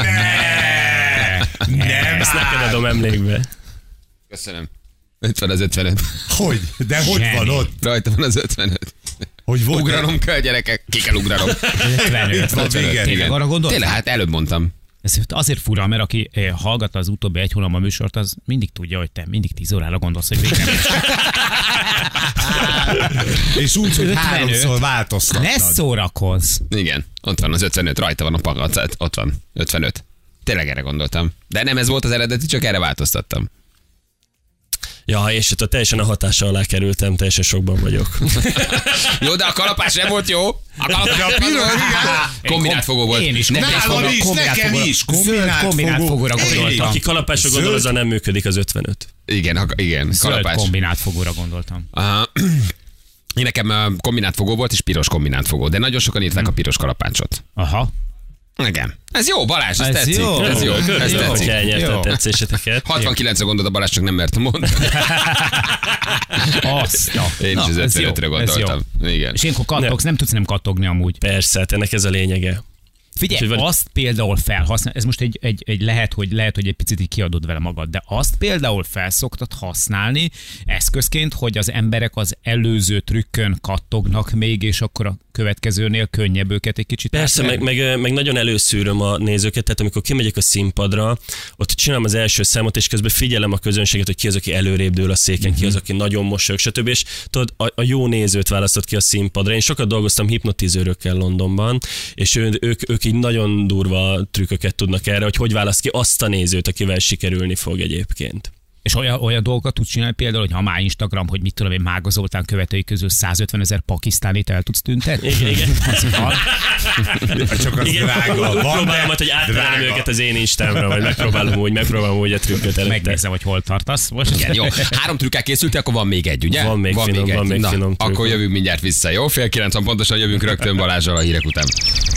ne! Nem Ezt neked áll. adom emlékbe. Köszönöm. ötven az ötvenöt. Hogy? De hogy Zseni. van ott? Rajta van az ötvenöt. Hogy volt? Ugranom kell, gyerekek. Ki kell ugranom. ötvenöt. Van vége. Tényleg arra gondoltál? Tényleg, hát előbb mondtam. Ez azért fura, mert aki eh, hallgatta az utóbbi egy hónapban a műsort, az mindig tudja, hogy te mindig tíz órára gondolsz, hogy végre. És úgy, hogy ötvenöt. háromszor változtattad. Ne szórakozz! Igen, ott van az ötvenöt, rajta van a pakat, ott van, ötvenöt. Tényleg erre gondoltam. De nem ez volt az eredeti, csak erre változtattam. Ja, és itt a teljesen a hatása alá kerültem, teljesen sokban vagyok. Jó, de a kalapás nem volt jó. A kalapás nem volt jó. Kombinált fogó volt. Én is Ne- kombinált Nálam fogó- is, kombinált nekem fogóra- is. Zöld Kombinált kombinált fogó. fogóra Én is. gondoltam. Aki kalapásra gondol, Zöld. azzal nem működik az ötvenöt. Igen, ha- igen, Zöld kalapás. kombinált fogóra gondoltam. Uh, én nekem uh, kombinált fogó volt, és piros kombinált fogó, de nagyon sokan írták a piros kalapácsot. Aha. Igen. Ez jó, Balázs, ez, Ez tetszik. jó. Ez jó, ez Jó, hogy tetszik. elnyerte Jó. a tetszéseteket. hatvankilencre gondolt a Balázs, csak nem mertem mondani. Azt. Ja. Én is Na, az ez jó, ötvenötre ez gondoltam. Igen. És ilyenkor kattogsz, nem tudsz nem kattogni amúgy. Persze, hát ennek ez a lényege. Figyelj, Úgyhogy van- azt például felhasznál, ez most egy, egy, egy lehet, hogy lehet, hogy egy picit így kiadod vele magad, de azt például felszoktad használni eszközként, hogy az emberek az előző trükkön kattognak még, és akkor a következőnél könnyebb őket egy kicsit Persze, meg, átverni. meg, meg nagyon előszűröm a nézőket, tehát amikor kimegyek a színpadra, ott csinálom az első számot, és közben figyelem a közönséget, hogy ki az, aki előrébb dől a széken, ki az, aki nagyon mosolyog, stb. És tudod, a, a jó nézőt választott ki a színpadra. Én sokat dolgoztam hipnotizőrökkel Londonban, és ő, ők, ők így nagyon durva trükköket tudnak erre, hogy hogy választ ki azt a nézőt, akivel sikerülni fog egyébként. És olyan, olyan dolgokat tudsz csinálni például, hogy ha már Instagram, hogy mit tudom én, Mága Zoltán követői közül százötven ezer pakisztánit el tudsz tüntetni? Igen, igen. Csak az Igen, drága. úgy Van, próbálom, de hogy átverem drága. őket az én Instámra, vagy megpróbálom úgy, megpróbálom úgy a trükköt előtte. Megnézem, hogy hol tartasz most. Igen, jó. Három trükkel készültél, akkor van még egy, ugye? Van még finom, van még Na, finom trükk. akkor jövünk mindjárt vissza, jó? Fél kilencven pontosan jövünk rögtön Balázsral a hírek után.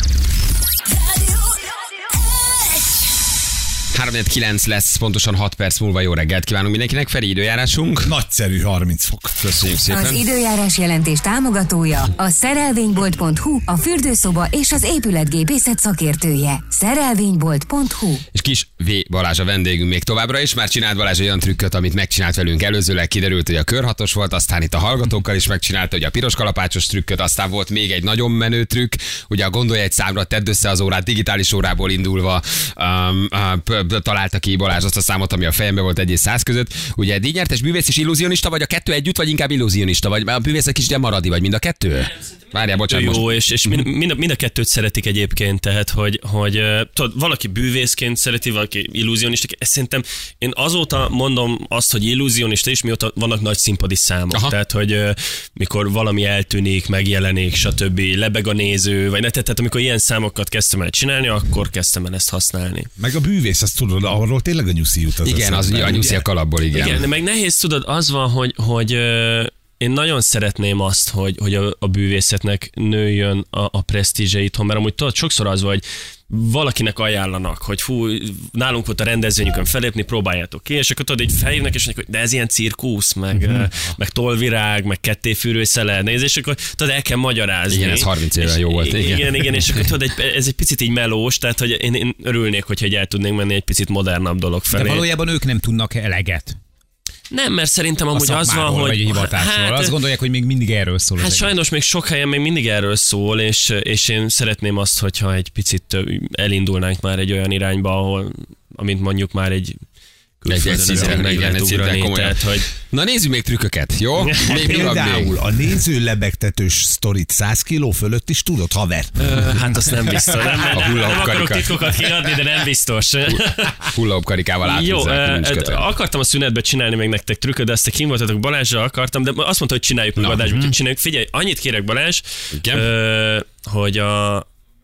három kilenc lesz, pontosan hat perc múlva. Jó reggelt kívánunk mindenkinek. Feri, időjárásunk. Nagyszerű harminc fok. Köszönjük Az szépen. időjárás jelentés támogatója a szerelvénybolt pont hu, a fürdőszoba és az épületgépészet szakértője. szerelvénybolt pont hu. És Kis V. Balázs a vendégünk még továbbra is. Már csinált Balázs olyan trükköt, amit megcsinált velünk előzőleg. Kiderült, hogy a körhatos volt, aztán itt a hallgatókkal is megcsinálta, hogy a piros kalapácsos trükköt, aztán volt még egy nagyon menő trükk. Ugye a gondolj egy számra, tedd össze az órát, digitális órából indulva um, uh, találta ki Balázs azt a számot, ami a fejemben volt egy és száz között. Ugye díjnyertes bűvész és illúzionista, vagy a kettő együtt, vagy inkább illúzionista, vagy a bűvész egy kicsit ilyen maradi, vagy mind a kettő? Várjál, bocsánat, Jó, most. és, és mind, mind, a, mind a kettőt szeretik egyébként, tehát, hogy, hogy eh, tudod, valaki bűvészként szereti, valaki illúzionista. Ezt szerintem én azóta mondom azt, hogy illúzionista is, mióta vannak nagy színpadi számok. Aha. Tehát, hogy eh, mikor valami eltűnik, megjelenik, stb. Lebeg a néző, vagy ne, tehát amikor ilyen számokat kezdtem el csinálni, akkor kezdtem el ezt használni. Meg a bűvész, azt tudod, arról tényleg a nyuszi jut az Igen, az eszembe, a nyuszi ugye? a kalapból, igen. Igen, de meg nehéz, tudod, az van, hogy, hogy ö, én nagyon szeretném azt, hogy, hogy a, a bűvészetnek nőjön a, a presztízse itthon, mert amúgy tudod, sokszor az van, hogy valakinek ajánlanak, hogy fú, nálunk volt a rendezvényükön felépni, próbáljátok ki, és akkor tudod, így felhívnak, és mondják, hogy de ez ilyen cirkusz, meg, uh-huh. meg tollvirág, meg kettéfűrőszele, nézd, és akkor tudod, el kell magyarázni. Igen, ez harminc éve jó volt, igen. Igen, igen, igen, és akkor tudod, egy, ez egy picit így melós, tehát hogy én, én örülnék, hogyha egy el tudnénk menni egy picit modernabb dolog felé. De valójában ők nem tudnak eleget. Nem, mert szerintem amúgy az van, szakmáról, hogy... vagy a hivatásról. Hát, Azt gondolják, hogy még mindig erről szól. az Hát egész. sajnos még sok helyen még mindig erről szól, és, és én szeretném azt, hogyha egy picit elindulnánk már egy olyan irányba, ahol, amint mondjuk már egy Egy, egy szinten, meg igen, egy szinten komolyan. tehát, hogy Na nézzük még trükköket, jó? Még mi van még? Például a néző lebegtetős sztorit száz kiló fölött is tudod, haver? ö, hát azt nem biztos. Nem, nem, nem, hullahop nem akarok karika. titkokat kiadni, de nem biztos. Hullahop karikával Jó, áthúzzák, nincs ö, kötve. akartam a szünetbe csinálni még nektek trükköt, de ezt te kim voltatok, Balázsra akartam, de azt mondta, hogy csináljuk meg Na. adásban, hogy csináljuk. Figyelj, annyit kérek, Balázs, Igen? ö, hogy a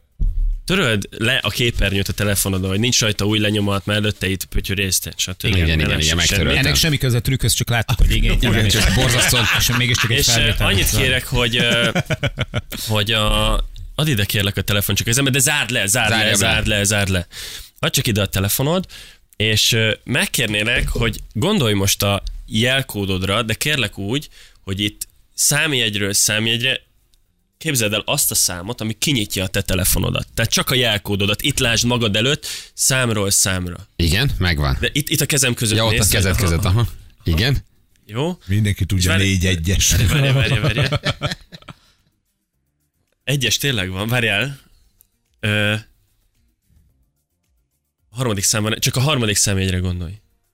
töröld le a képernyőt a telefonodon, hogy nincs rajta új lenyomat, mert előtte itt pötyörészte, stb. Igen, igen, Ne igen, lessen igen, semmi. megtöröltem. Ennek semmi köze a trükköz, csak láttuk, hogy igen, igen, Igen, és csak borzasztóan. és mégiscsak egy És ö, felvétel. annyit kérek, hogy, ö, hogy a, add ide kérlek a telefon csak kezembe, de zárd le, zárd Zárjam le, le. zárd le, zárd le. Add csak ide a telefonod, és ö, megkérnélek, hogy gondolj most a jelkódodra, de kérlek úgy, hogy itt számjegyről számjegyre képzeld el azt a számot, ami kinyitja a te telefonodat. Tehát csak a jelkódodat. Itt lásd magad előtt számról számra. Igen, megvan. De itt, itt a kezem között Ja, ott a nézd, kezed hogy- között, aha. Igen? Jó? Mindenki tudja, várj- négy egyes. Várj, várj, várj. Egyes tényleg van, várjál. Ö, a harmadik számban, csak a harmadik számjegyre gondolj.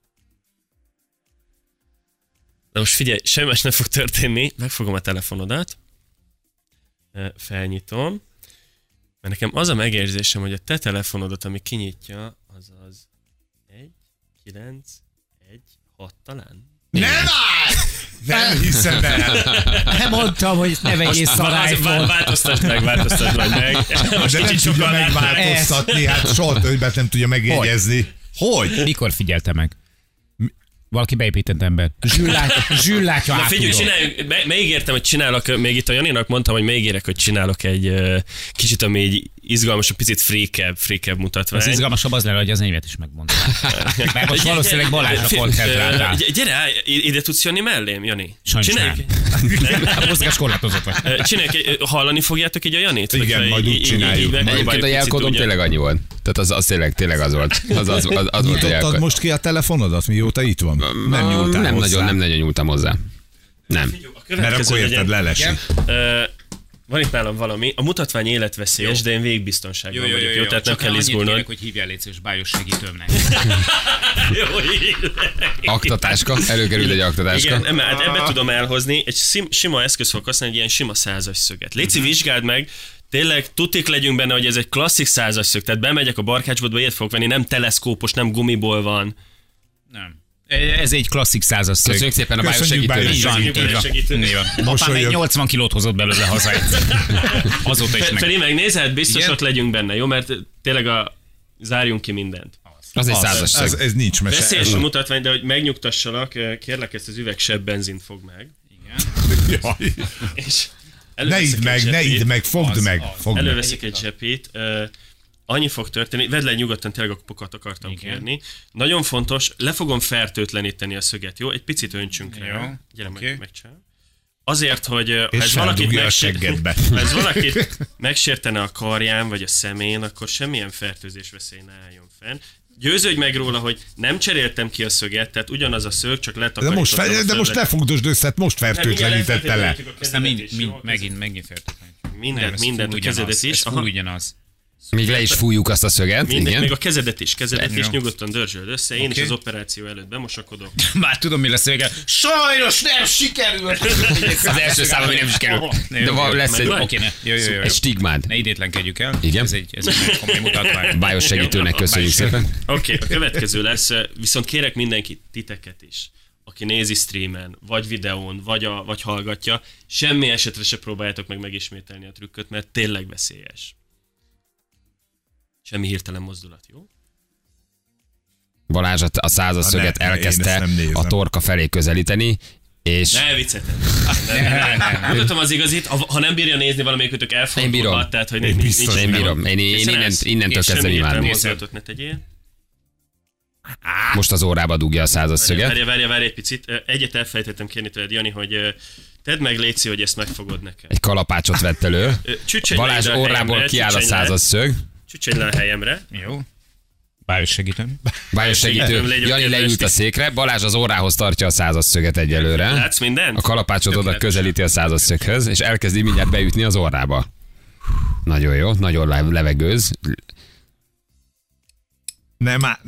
Na most figyelj, semmi más nem fog történni. Megfogom a telefonodat. Ö, Felnyitom. Mert nekem az a megérzésem, hogy a te telefonodat, ami kinyitja, az az egy, kilenc, egy, hat talán. Nem áll! Nem hiszem el. Nem mondtam, hogy ne vegyél Vá- szarály vá- volt. Változtasd meg, változtasd meg meg. Most De nem kicsit tudja sokan látnám. megváltoztatni, hát soha többet nem tudja megjegyezni. Hogy? Mikor figyelte meg? Valaki beépített ember. Zsül látja Na át. figyelj, tudod. csináljuk, me- megígértem, hogy csinálok, még itt a Janinak mondtam, hogy megígérek, hogy csinálok egy ö, kicsit, ami egy izgalmasabb, picit freakebb, freakebb mutatvány. Az izgalmasabb az lenne, hogy az enyémet is megmondta. Mert most valószínűleg Balázsra Fi- koncentráltál. ö, Gyere, állj, ide tudsz jönni mellém, Jani? Sajnos Csináljuk- A mozgás korlátozott vagy. Ö, Csináljuk, egy- hallani fogjátok így a Janit? Igen, Hogyha majd így- úgy így- csináljuk. így Majd megpróbáljuk Egyébként a picit jelkódom úgy- tényleg annyi volt. Tehát az, az tényleg, tényleg az volt. Az, az, az, az volt a Nyitottad jelkód. most ki a telefonodat, mióta itt van? Nem nyúltál nem hozzá. nagyon, nem nagyon nyúltam hozzá. Nem. A Mert következő akkor érted, legyen- lelesik. Ö, Van itt nálam valami, a mutatvány életveszélyes, jó. De én végbiztonságban vagyok, jó? Tehát nem kell izgulnod. hogy hívjál légy és bájos segítőmnek. Jó, így. Aktatáska, előkerült egy aktatáska. Igen, nem, hát ebbe tudom elhozni, egy sim, sima eszköz fog használni, egy ilyen sima százas szöget. Léci, vizsgáld meg, tényleg tutik legyünk benne, hogy ez egy klasszik százas szög, tehát bemegyek a barkácsboltba, ilyet fogok venni, nem teleszkópos, nem gumiból van. Nem. Ez egy klasszik százas szög. Köszönjük szépen a bájos Köszönjük, segítőnek. Így van, Köszönjük, így van. segítőnek. Így van. Apám Mosolyog. egy nyolcvan kilót hozott belőle haza. Azóta is meg. Feri, megnézed? Biztos Igen? ott legyünk benne, jó? Mert tényleg a... zárjunk ki mindent. Az egy százas Ez, szög. ez nincs mese. Veszélyes a mutatvány, de hogy megnyugtassalak, kérlek, ezt az üveg sebb benzint fog meg. Jaj. És Ne előveszek idd egy meg, ne zsepit, idd meg, fogd Az, meg. az. Fogd meg. Előveszek egy zsepit, uh, annyi fog történni, vedd le nyugodtan, tényleg a pokat akartam Igen. kérni. Nagyon fontos, le fogom fertőtleníteni a szöget, jó? Egy picit öntsünk Jó, rá. Gyere, oké. meg, megcsinál. Azért, hogy uh, ha És ez valakit, feldugja a megsér... seggedbe. ha ez valakit megsértene a karján vagy a szemén, akkor semmilyen fertőzés veszély ne álljon fenn. Győződj meg róla, hogy nem cseréltem ki a szöget, tehát ugyanaz a szög, csak De letakarítottam most, a fe, de most felületet. lefogdosd össze, most Hát fertőtlenítette le. Aztán mind, mind, megint, megint fertőtlen. Mindent, mindent, a kezedet is. Ez Aha. full ugyanaz. Még le is fújjuk azt a szöget. Minden, Igen. még a kezedet is, kezedet is Jó. nyugodtan dörzsöld össze. Én Oké. is az operáció előtt bemosakodok. Már tudom, mi lesz a vége. Sajnos nem sikerült. Az első szám, ami nem is kerül. De van, lesz egy, Oké, ne. Jó, jó, jó, jó. egy stigmád. Ne idétlenkedjük el. Igen. Ez egy, ez egy komoly mutatvány. Bájos segítőnek köszönjük szépen. Oké, okay, a következő lesz, viszont kérek mindenkit, titeket is, aki nézi streamen, vagy videón, vagy, a, vagy hallgatja, semmi esetre se próbáljátok meg megismételni a trükköt, mert tényleg veszélyes. Semmi hirtelen mozdulat, jó? Balázs a- a százas Ha szöget ne, én ezt elkezdte nem nézem. a torka felé közelíteni, és Ne viccetem. Nem, nem, nem, nem. Mutatom az igazit, ha ha nem bírja nézni valamelyikötök Én elfordulhat, bírom. tehát hogy Én nincs, biztos nincs, én bírom. Én, én Hiszen innen, ez- innentől és kezdem semmi hirtelen imádni. mozdulatot ne tegyél. Most az órába dugja a százas szöget. Várj, várj, várj egy picit. Ö, Egyet elfelejtettem kérni tőled, Jani, hogy ö, tedd meg, léci, hogy ezt megfogod nekem. Egy kalapácsot vett elő. Ö, Csücsenj le Balázs ide a orrából helyemre, kiáll a csücsenj le. százas szög. Csücsenj le a helyemre. Jó. Bájos segítem. Bájos segítő. Segítőm, légy Jani kedves. leült a székre, Balázs az órához tartja a százas szöget egyelőre. Látsz mindent? A kalapácsot oda Tökéletes. közelíti a százas szöghöz, és elkezdi mindjárt beütni az orrába. Nagyon jó, nagyon le- levegőz. Nem, á-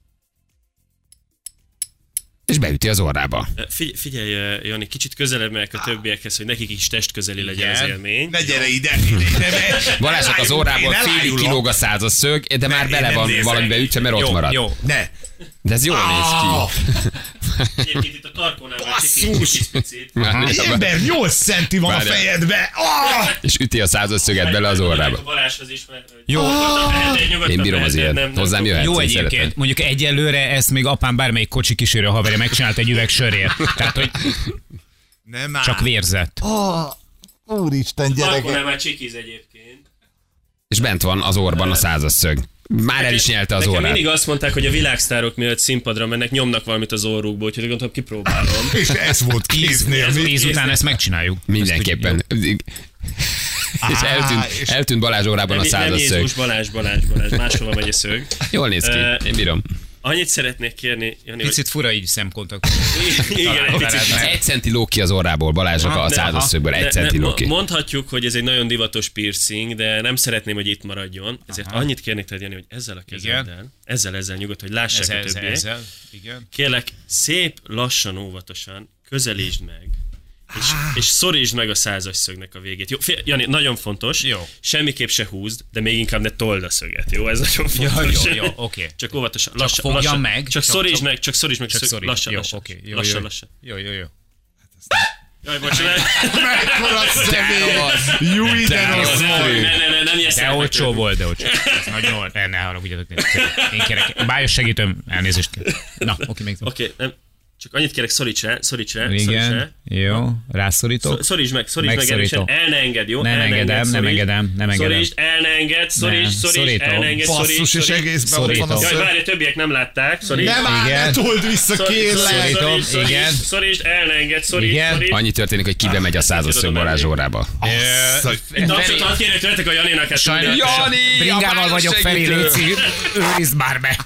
És beüti az orrába. Ö, Figy- figyelj, ö, Jani, kicsit közelebb megyek a többiekhez, hogy nekik is testközeli legyen az Igen. élmény. ne gyere ide, ide, ide. Balázsnak az orrából Én félig elájulok. kilóg a százas szög, de már én bele nem van nézek. valamibe ütve, mert ott Jó, marad. jó. Ne. De ez jól néz ki. Egyébként itt a tarkónál már Basszus! kicsit, kicsit picit. Már- Ember, nyolc centi van a Várjál. fejedbe. Ah! És üti a százas szöget bele az orrába. A Balázshoz is, mert... Jó. Én bírom az ilyet. Hozzám jöhetsz. Jó én egyébként, szeretem. mondjuk egyelőre ezt még apám bármelyik kocsi kísérő haverja megcsinált egy üveg sörért. Tehát, hogy Nem áll. csak vérzett. Úristen, Tarkónál már csikiz egyébként. És bent van az orban a százas szög. Már el is nyelte az Nekem orrát. mindig azt mondták, hogy a világsztárok miatt színpadra mennek, nyomnak valamit az orrukba, úgyhogy gondoltam, kipróbálom. És ez volt kéznél. mi? Tíz után ezt megcsináljuk. Mindenképpen. És eltűnt, és- eltűnt Balázs órában a Nem, nem százas szög. Jézus, Balázs, Balázs, Balázs, máshova megy a szög. Jól néz Ö, ki. Én bírom. Annyit szeretnék kérni, Jani, hogy... Picit fura így szemkontakt. Igen, egy picit. Egy centi ló ki az orrából Balázsnak a Ne, százas aha. szögből. Egy Ne, centi ne, ló ki. Mondhatjuk, hogy ez egy nagyon divatos piercing, de nem szeretném, hogy itt maradjon. Ezért Aha. annyit kérnék tőled, Jani, hogy ezzel a kezeddel, ezzel, ezzel nyugodt, hogy lássák Ezzel, a ezzel, többiek. ezzel. Igen. Kérlek, szép, lassan, óvatosan közelítsd meg, és, és szorítsd meg a százas szögnek a végét. Jó, fél, Jani, nagyon fontos, Jó. semmiképp se húzd, de még inkább ne told a szöget, jó? Ez nagyon fontos. jó, jó, oké. Csak óvatosan, Csak lassan, fogjam lassan, meg, Csak, csak- szorítsd csak- meg, csak szorítsd meg, Csak szög- sorry. lassan, Jó, lassan, oké. Jó, lassan, jó, lassan. Jó, jó, jó. Jaj, bocsánat. Mekkora személy. Jó, ide rossz Ne, ne, volt. ne, ne, nem De olcsó volt, de olcsó. Ez nagyon olcsó. Ne, ne haragudjatok. Én kérek. Bájos segítőm, elnézést kér. Na, oké, még. Oké, nem. Csak annyit kérek, szoríts rá, szoríts rá, szoríts rá. Igen, jó, rászorítok. Szor- Szorítsd meg, szorítsd meg Megszorítom. erősen, el ne engedd, jó? Nem El ne engedem, engedd, nem szorítsd. engedem, nem engedem. Szorítsd, el ne engedd, szorítsd, Nem, szorítsd, szorítom. el ne engedd, szorítsd, Basszus, és szorítsd. egészben ott van a Szorítom. Jaj, szög. várj, többiek nem látták, szorítsd. Nem áll, Igen. ne told vissza, Szorítsd, kérlek. Szorítom, szorítsd, szorítsd, igen. Szorítsd, el ne engedd, szorítsd, Igen. szorítsd. Annyi történik, hogy kibe megy a százas szög Balázs órába. Itt abszolút azt kérjük tőletek a Janinak ezt Sajnos, mindent. Jani, a bringával bájos vagyok, Feri, segítő. léci, őrizd már be.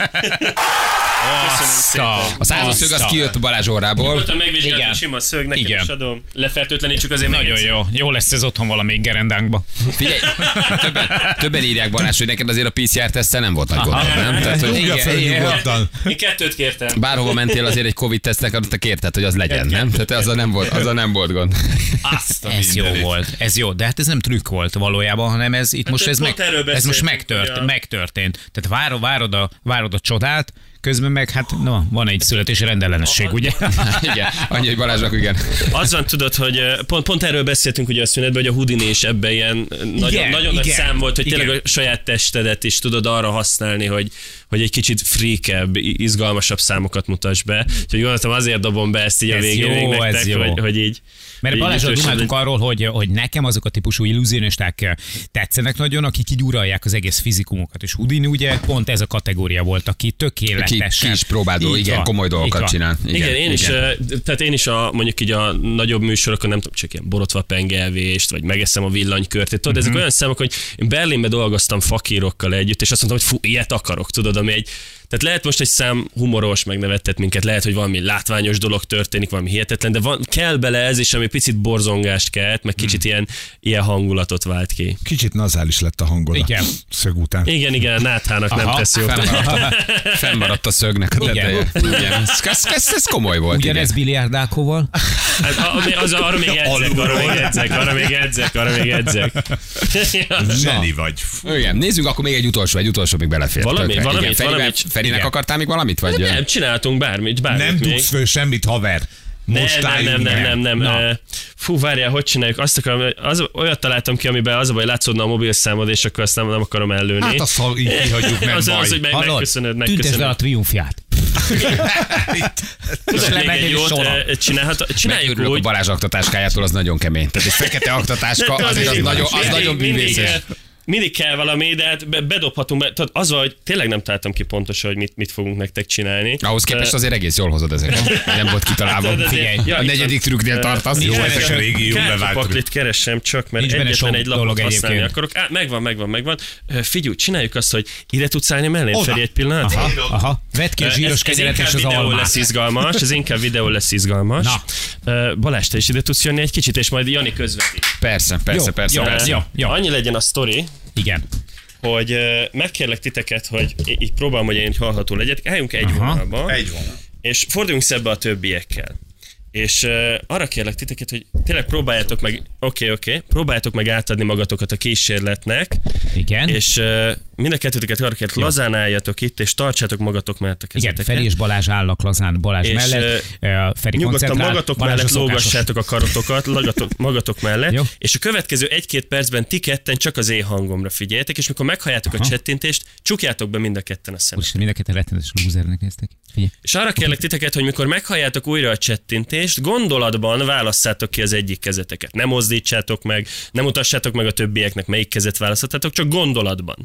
Köszönöm szépen. A százas szög az Azt a- kijött Balázs órából. Nyugodtan megvizsgáltam, Igen. sima szög, neked Igen. is adom. Lefertőtlenítsük azért még Nagyon egyszer. jó. Jó lesz ez otthon valamelyik gerendánkba. Figyelj, többen, többen írják Balázs, hogy neked azért a pé cé er tesztel nem volt nagy gondod, nem? Tehát, hogy Rúgja fel nyugodtan. Én kettőt kértem. bárhova mentél azért egy Covid tesztnek, adott te kérted, hogy az legyen, nem? Tehát azzal nem volt, azzal nem volt gond. Azt a Ez jó mindenit. volt, ez jó, de hát ez nem trükk volt valójában, hanem ez itt most, ez, pont meg, erről ez most beszéltünk, megtört, hogy a- megtörtént. Tehát várod, várod, a, várod a csodát, Közben meg hát no, van egy születési rendellenesség, ugye? Igen, annyi, hogy Balázsnak, igen. Az van, tudod, hogy pont, pont erről beszéltünk ugye a szünetben, hogy a Houdini is ebben ilyen nagyon, Igen, nagyon nagy igen, szám volt, hogy tényleg igen. a saját testedet is tudod arra használni, hogy, hogy egy kicsit freakebb, izgalmasabb számokat mutass be. Úgyhogy gondoltam, azért dobom be ezt így a Ez végén jó, még ez nektek, jó. hogy, hogy így. Mert így Balázsra ütősebb dumáltunk legyen. arról, hogy, hogy nekem azok a típusú illúzionisták tetszenek nagyon, akik így uralják az egész fizikumokat. És Houdini ugye pont ez a kategória volt, aki Ki, tökéletesen. ki is próbál, Így igen, van, komoly így dolgokat van. csinál. Igen, igen, én is, eh, tehát én is a, mondjuk így a nagyobb műsorokon nem tudom, csak ilyen borotva pengelvést, vagy megeszem a villanykörtét. Tudod, ezek olyan számok, hogy én Berlinben dolgoztam fakírokkal együtt, és azt mondtam, hogy fú, ilyet akarok, tudod, ami egy. Tehát lehet most egy szám humoros, megnevettet minket, lehet, hogy valami látványos dolog történik, valami hihetetlen, de van, kell bele ez is, ami picit borzongást kelt, meg kicsit ilyen, ilyen hangulatot vált ki. Kicsit nazális lett a hangod Igen. a szög után. Igen, igen, Náthának nem Aha, tesz jót. Fennmaradt, fennmaradt a szögnek a Igen. teteje. Igen. Ez, ez, ez, ez komoly volt. Ugyanez Igen. biliárdákóval. Hát, a- az, arra még edzek, arra még edzek, arra még edzek, arra még edzek. Zseni vagy. Igen, nézzünk akkor még egy utolsó, egy utolsó még belefér. Valami- Tökre. valamit, Igen, Ferivel- valamit. Ferinek Igen. akartál még valamit? Vagy? Nem, csináltunk bármit, bármit Nem még. dugsz föl semmit, haver. Most nem, nem, álljunk nem, meg. nem, nem, Na. nem. Fú, várjál, hogy csináljuk? Azt akarom, az, olyat találtam ki, amiben az a baj, látszódna a mobilszámod, és akkor azt nem, nem akarom ellőni. Hát azt, ha így kihagyjuk, nem az, baj. az, hogy meg, Hallod? megköszönöd, Tüntesd el a megköszönöd. triumfját. Tudod, még lemenni egy is jót, soha. eh, csinálhat, csináljuk Megörülök a úgy. Balázs aktatáskájától, az nagyon kemény. Tehát egy fekete aktatáska, De azért az mindig- nagyon, az mindig- nagyon mindig, bűvészes. eh, Mindig kell valami, de hát be- bedobhatunk be. Tudod, az, hogy tényleg nem találtam ki pontosan, hogy mit, mit fogunk nektek csinálni. Ahhoz képest azért egész jól hozod ezeket. Nem volt kitalálva. De- de- Figyelj, ja, a itt negyedik van. trükknél tartasz. Jó, Jó, ezek a régi jó bevált. Kártyapaklit keresem csak, mert Nincs benne egyetlen sok egy lapot dolog használni egyébként. akarok. Á, megvan, megvan, megvan. Ö, Figyelj, csináljuk azt, hogy ide tudsz állni mellé, Oda. Feri, egy pillanat? Aha, aha. Vedd ki a Ez- zsíros ez kegyelet és inkább az videó almát. lesz izgalmas, ez inkább videó lesz izgalmas. Na. Ö, Balázs, te is ide tudsz jönni egy kicsit, és majd Jani közvetít. Persze, persze, Jó, persze. jó, persze. jó, jó. Annyi legyen a sztori, Igen. hogy ö, megkérlek titeket, hogy í- így próbálom, hogy én így hallható legyetek, álljunk egy Aha. vonalba, Egy van. és forduljunk szembe a többiekkel. És uh, arra kérlek titeket, hogy tényleg próbáljátok meg, oké, okay, oké, okay, próbáljátok meg átadni magatokat a kísérletnek, Igen. és uh, mind a kettőtöket arra kérlek, lazán álljatok itt, és tartsátok magatok mellett a Igen, kezeteket. Feri és Balázs állnak lazán Balázs És, mellett. Uh, Feri Nyugodtan koncentrál, magatok Balázs a mellett szokásos. lógassátok a karotokat, lagatok, magatok mellett, Jó. és a következő egy-két percben ti ketten csak az én hangomra figyeljetek, és mikor meghalljátok Aha. a csettintést, csukjátok be mind a ketten a szemet. Úristen, mind a ketten rettenetes lúzernek néztek. Figyelj. És arra kérlek titeket, hogy mikor meghalljátok újra a csettintést, gondolatban válasszátok ki az egyik kezeteket. Nem mozdítsátok meg, nem mutassátok meg a többieknek, melyik kezet választhatátok, csak gondolatban.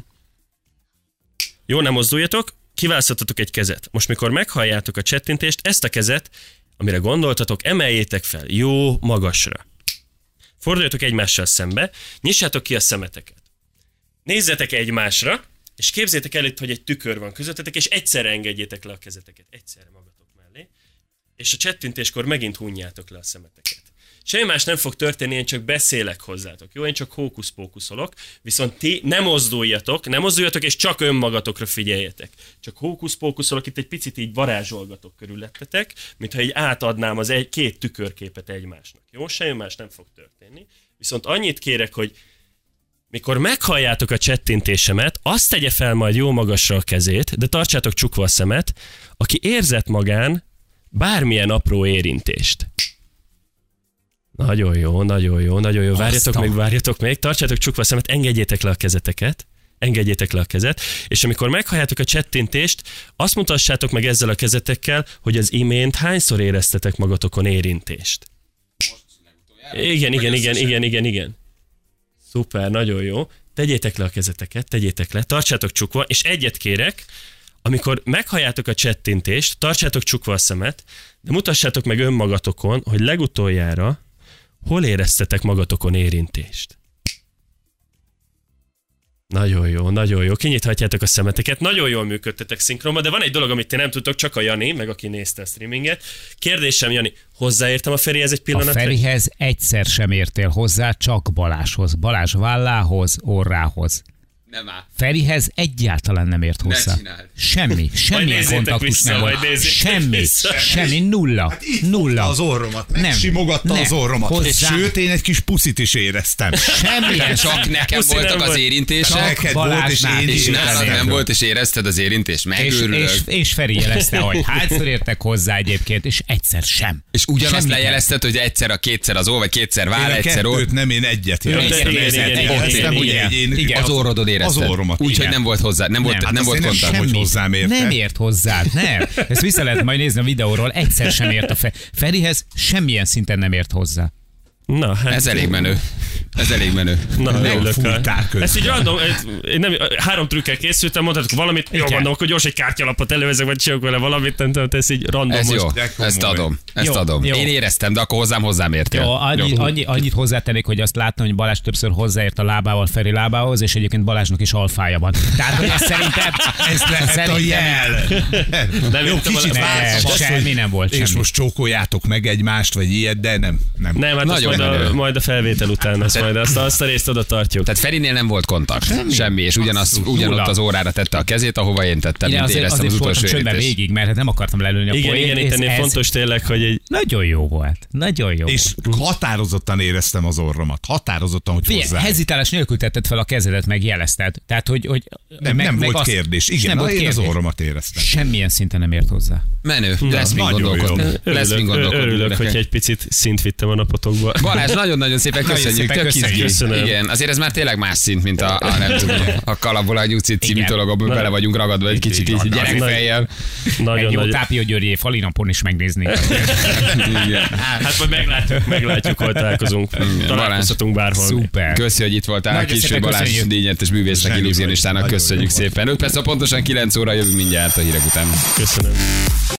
Jó, nem mozduljatok, kiválaszthatok egy kezet. Most mikor meghalljátok a csettintést, ezt a kezet, amire gondoltatok, emeljétek fel, jó magasra. Forduljatok egymással szembe, nyissátok ki a szemeteket. Nézzetek egymásra, és képzétek el itt, hogy egy tükör van közöttetek, és egyszerre engedjétek le a kezeteket. Egyszerre magatok mellé. És a csettintéskor megint hunjátok le a szemeteket. Semmi más nem fog történni, én csak beszélek hozzátok. Jó, én csak hókusz-pókuszolok, viszont ti nem mozduljatok, nem mozduljatok, és csak önmagatokra figyeljetek. Csak hókusz-pókuszolok, itt egy picit így varázsolgatok körülöttetek, mintha így átadnám az egy, két tükörképet egymásnak. Jó, semmi más nem fog történni. Viszont annyit kérek, hogy mikor meghalljátok a csettintésemet, azt tegye fel majd jó magasra a kezét, de tartsátok csukva a szemet, aki érzett magán bármilyen apró érintést. Nagyon jó, nagyon jó, nagyon jó. Várjatok Aztán. még, várjatok még, tartsátok csukva a szemet, engedjétek le a kezeteket, engedjétek le a kezet, és amikor meghalljátok a csettintést, azt mutassátok meg ezzel a kezetekkel, hogy az imént hányszor éreztetek magatokon érintést. Igen, igen, igen, igen, igen, igen. Szuper, nagyon jó. Tegyétek le a kezeteket, tegyétek le, tartsátok csukva, és egyet kérek, amikor meghalljátok a csettintést, tartsátok csukva a szemet, de mutassátok meg önmagatokon, hogy legutoljára hol éreztetek magatokon érintést. Nagyon jó, nagyon jó. Kinyithatjátok a szemeteket, nagyon jól működtetek szinkronban, de van egy dolog, amit ti nem tudtok, csak a Jani, meg aki nézte a streaminget. Kérdésem, Jani, hozzáértem a Ferihez egy A pillanatra? Ferihez egyszer sem értél hozzá, csak Balázshoz. Balázs vállához, orrához. Nem áll. Ferihez egyáltalán nem ért hozzá. csináld. Semmi, semmilyen nézzétek kontaktus vissza, nem majd volt. nézzétek Semmi, vissza. semmi, nulla. Hát itt Nulla. fogta az orromat, Nem. megsimogatta Nem. az orromat. Hozzá- Sőt, én egy kis puszit is éreztem. Semmilyen. Csak nekem Puszi voltak nem az volt. érintések, Neked volt, és Balázsnál én is és is nálad éreztem. nem volt, és érezted az érintést? És, Megőrülök. és, és Feri jelezte, hogy hányszor értek hozzá egyébként, és egyszer sem. És ugyanazt Semmi lejelezted, hogy egyszer a kétszer az ó, vagy kétszer Én váll, a egyszer ó. kettőt nem, én egyet Igen, éreztem. igen, Ezért igen, éreztem, igen, hogy igen. én- Igen. Az orrodon érezted. Az orromat, Úgyhogy igen. nem volt hozzá, nem volt, Nem, nem, hát volt azt én nem kontakt. sem, hogy hozzám érte. Nem ért hozzá, nem. Ezt vissza lehet majd nézni a videóról, egyszer sem ért a Fe- Ferihez, semmilyen szinten nem ért hozzá. Na, hát Ez elég menő. Ez elég menő. Na, örülök. Megfújták Ezt így közben. random, én nem, három trükkel készültem, mondhatok valamit, jó, Igen. mondom, akkor gyors egy kártyalapot elővezek, vagy csinálok vele valamit, nem tudom, ez így random Ez most. jó, de komoly. ezt adom. Ezt Jó, adom. jó. Én éreztem, de akkor hozzám hozzám értél. Jó, annyi, Jó. annyi, annyit hozzátennék, hogy azt láttam, hogy Balázs többször hozzáért a lábával Feri lábához, és egyébként Balázsnak is alfája van. Tehát, hogy ez szerintem... Ez lehet a szerintem- jel. Nem Jó, értem, kicsit nem, változom azt, semmi hogy- nem volt, És semmi. most csókoljátok meg egymást, vagy ilyet, de nem. Nem. Nem, hát azt Nagyon majd a, menő. majd a felvétel után, azt, majd, azt, azt a részt oda tartjuk. Tehát Ferinél nem volt kontakt. Semmi. Semmi és ugyanaz, Abszolút. ugyanott Nulla. az órára tette a kezét, ahova én tettem, Igen, mint azért, éreztem az azért utolsó voltam csöndben érintést. végig, mert hát nem akartam lelőni a Igen, poént, igen, és itt ennél ez fontos tényleg, hogy egy Nagyon jó volt. Nagyon jó És volt. határozottan éreztem az orromat. Határozottan, hogy Figyelj, hozzá. hezitálás nélkül tetted fel a kezedet, meg jelezted. Tehát, hogy, hogy Nem, meg, nem meg volt azt- kérdés. és Igen, nem na, volt én az kérdés. orromat éreztem. Semmilyen szinten nem ért hozzá. Menő. Lesz még nagyon gondolkodni. jó. Lesz még örülök, gondolkodni. örülök gyerekek. hogy egy picit szint vittem a napotokba. Balázs, nagyon-nagyon szépen Nagyon köszönjük. szépen Tök köszönjük. izgi. Köszönöm. Igen, azért ez már tényleg más szint, mint a, a nem tudom, a Kalapból a Nyucit című Igen. dolog, abban bele vagyunk ragadva egy kicsit így gyerekfejjel. Egy Nagyon jó nagy. Tápió Györgyi falinapon is megnézni. Igen. Hát majd meglátjuk, meglátjuk, hol találkozunk. Találkozhatunk bárhol. Szuper. Köszi, hogy itt voltál. Nagyon Késő szépen Balázs köszönjük. díjnyertes művésznek, Zseni illúzionistának vagy. köszönjük Nagyon jó szépen. öt perc, pontosan kilenc óra jövünk mindjárt a hírek után. Köszönöm.